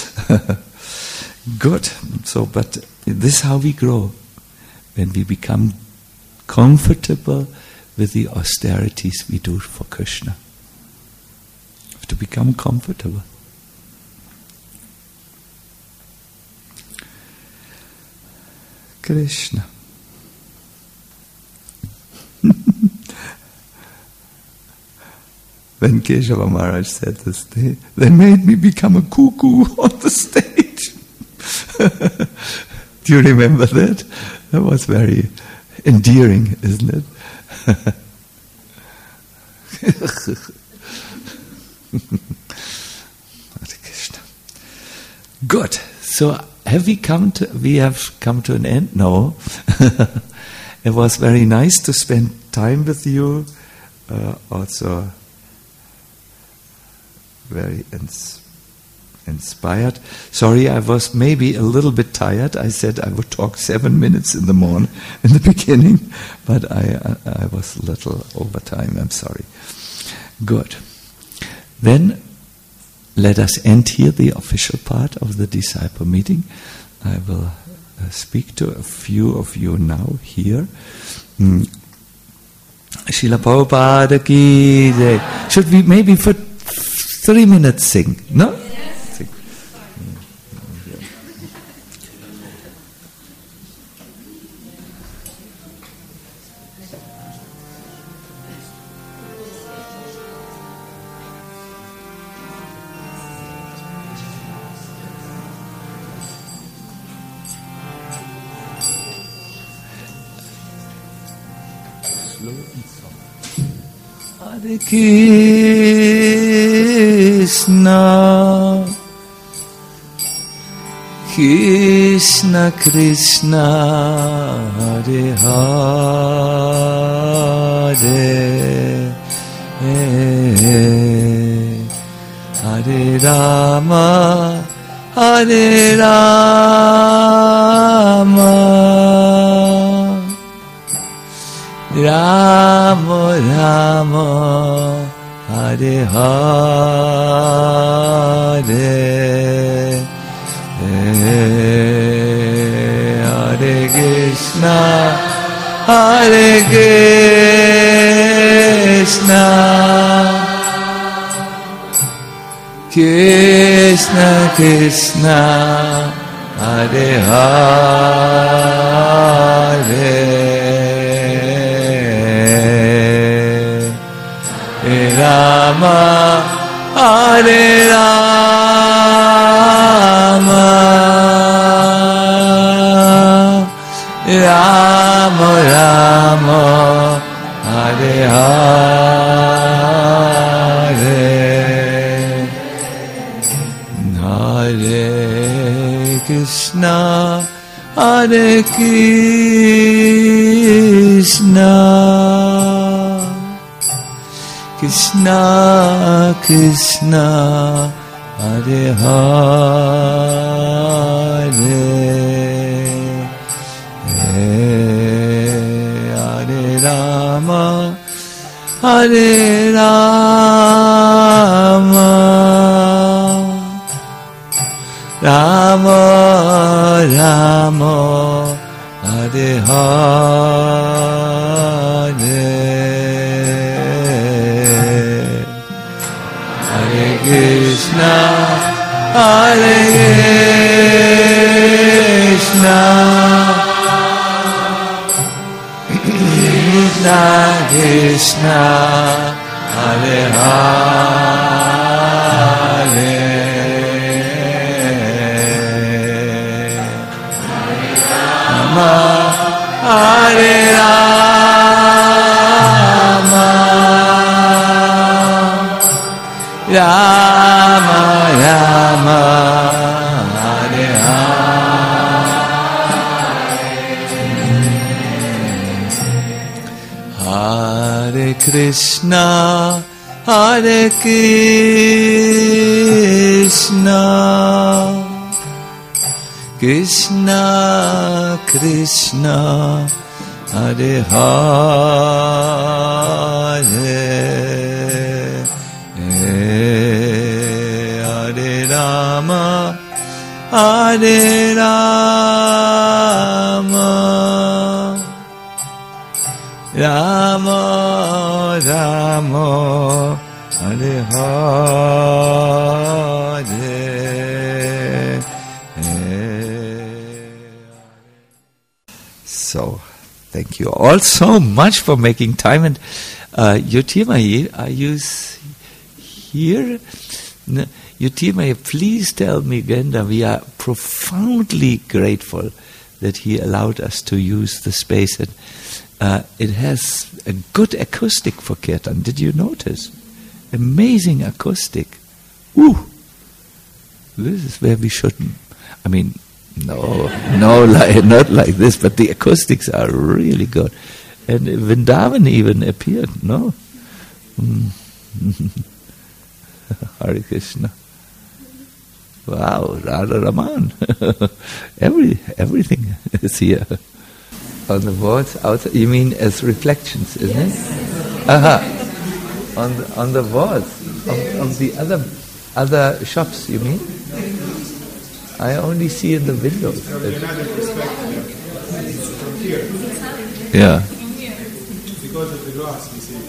Good. So, but this is how we grow. When we become comfortable with the austerities we do for Krishna. We have to become comfortable. Krishna. when Keshava Maharaj said this, they, they made me become a cuckoo on the stage. Do you remember that? That was very endearing, isn't it? Good. So have we come to? We have come to an end. No. It was very nice to spend time with you. Uh, also, very ins- inspired. Sorry, I was maybe a little bit tired. I said I would talk seven minutes in the morning in the beginning, but I I, I was a little over time. I'm sorry. Good. Then let us end here the official part of the disciple meeting. I will uh, speak to a few of you now here. Mm. Srila Prabhupada ki jai. Should we maybe for three minutes sing? No? Yes. Sing. Hare Krishna, Krishna Krishna, Hare Hare, Hare Rama, Hare Rama, Rama Rama, Hare Hare, Hare Krishna, Hare Krishna, Krishna Krishna, Hare Hare, Rama, Hare Rama, Rama Rama, Hare Hare, Hare Krishna, Hare Krishna, Krishna Krishna, Hare Hare, Hare Rama, Hare Rama, Rama Rama, Hare Hare, Krishna, Hare Krishna, Krishna Krishna, Hare Hare, Rama, Hare Rama, Rama Rama, Hare Hare, Hare Krishna, Hare Krishna, Krishna Krishna, Hare Hare, Hare Rama, Hare Rama, Rama Rama, Hare Hare. So, thank you all so much for making time. And uh, Yotimayi, are you here. Yutima, please tell me again that we are profoundly grateful that he allowed us to use the space. And uh, it has a good acoustic for Kirtan. Did you notice? Amazing acoustic. Ooh! This is where we shouldn't. I mean, no, no, like, not like this, but the acoustics are really good. And Vrindavan even appeared, no? Mm. Hare Krishna. Wow, Radha Raman. Every, everything is here. On the walls, outside, you mean as reflections, isn't yes. it? Aha. On the, on the walls of, of the other other shops, you mean? I only see in the windows. Yeah. Because of the grass, we see.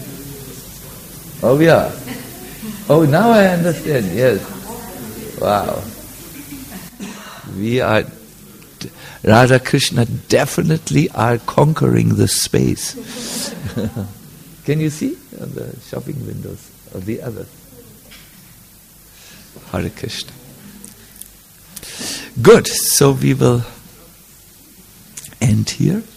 Oh yeah. Oh, now I understand. Yes. Wow. We are, Radha Krishna definitely are conquering the space. Can you see on the shopping windows of the others? Hare Krishna. Good. So we will end here.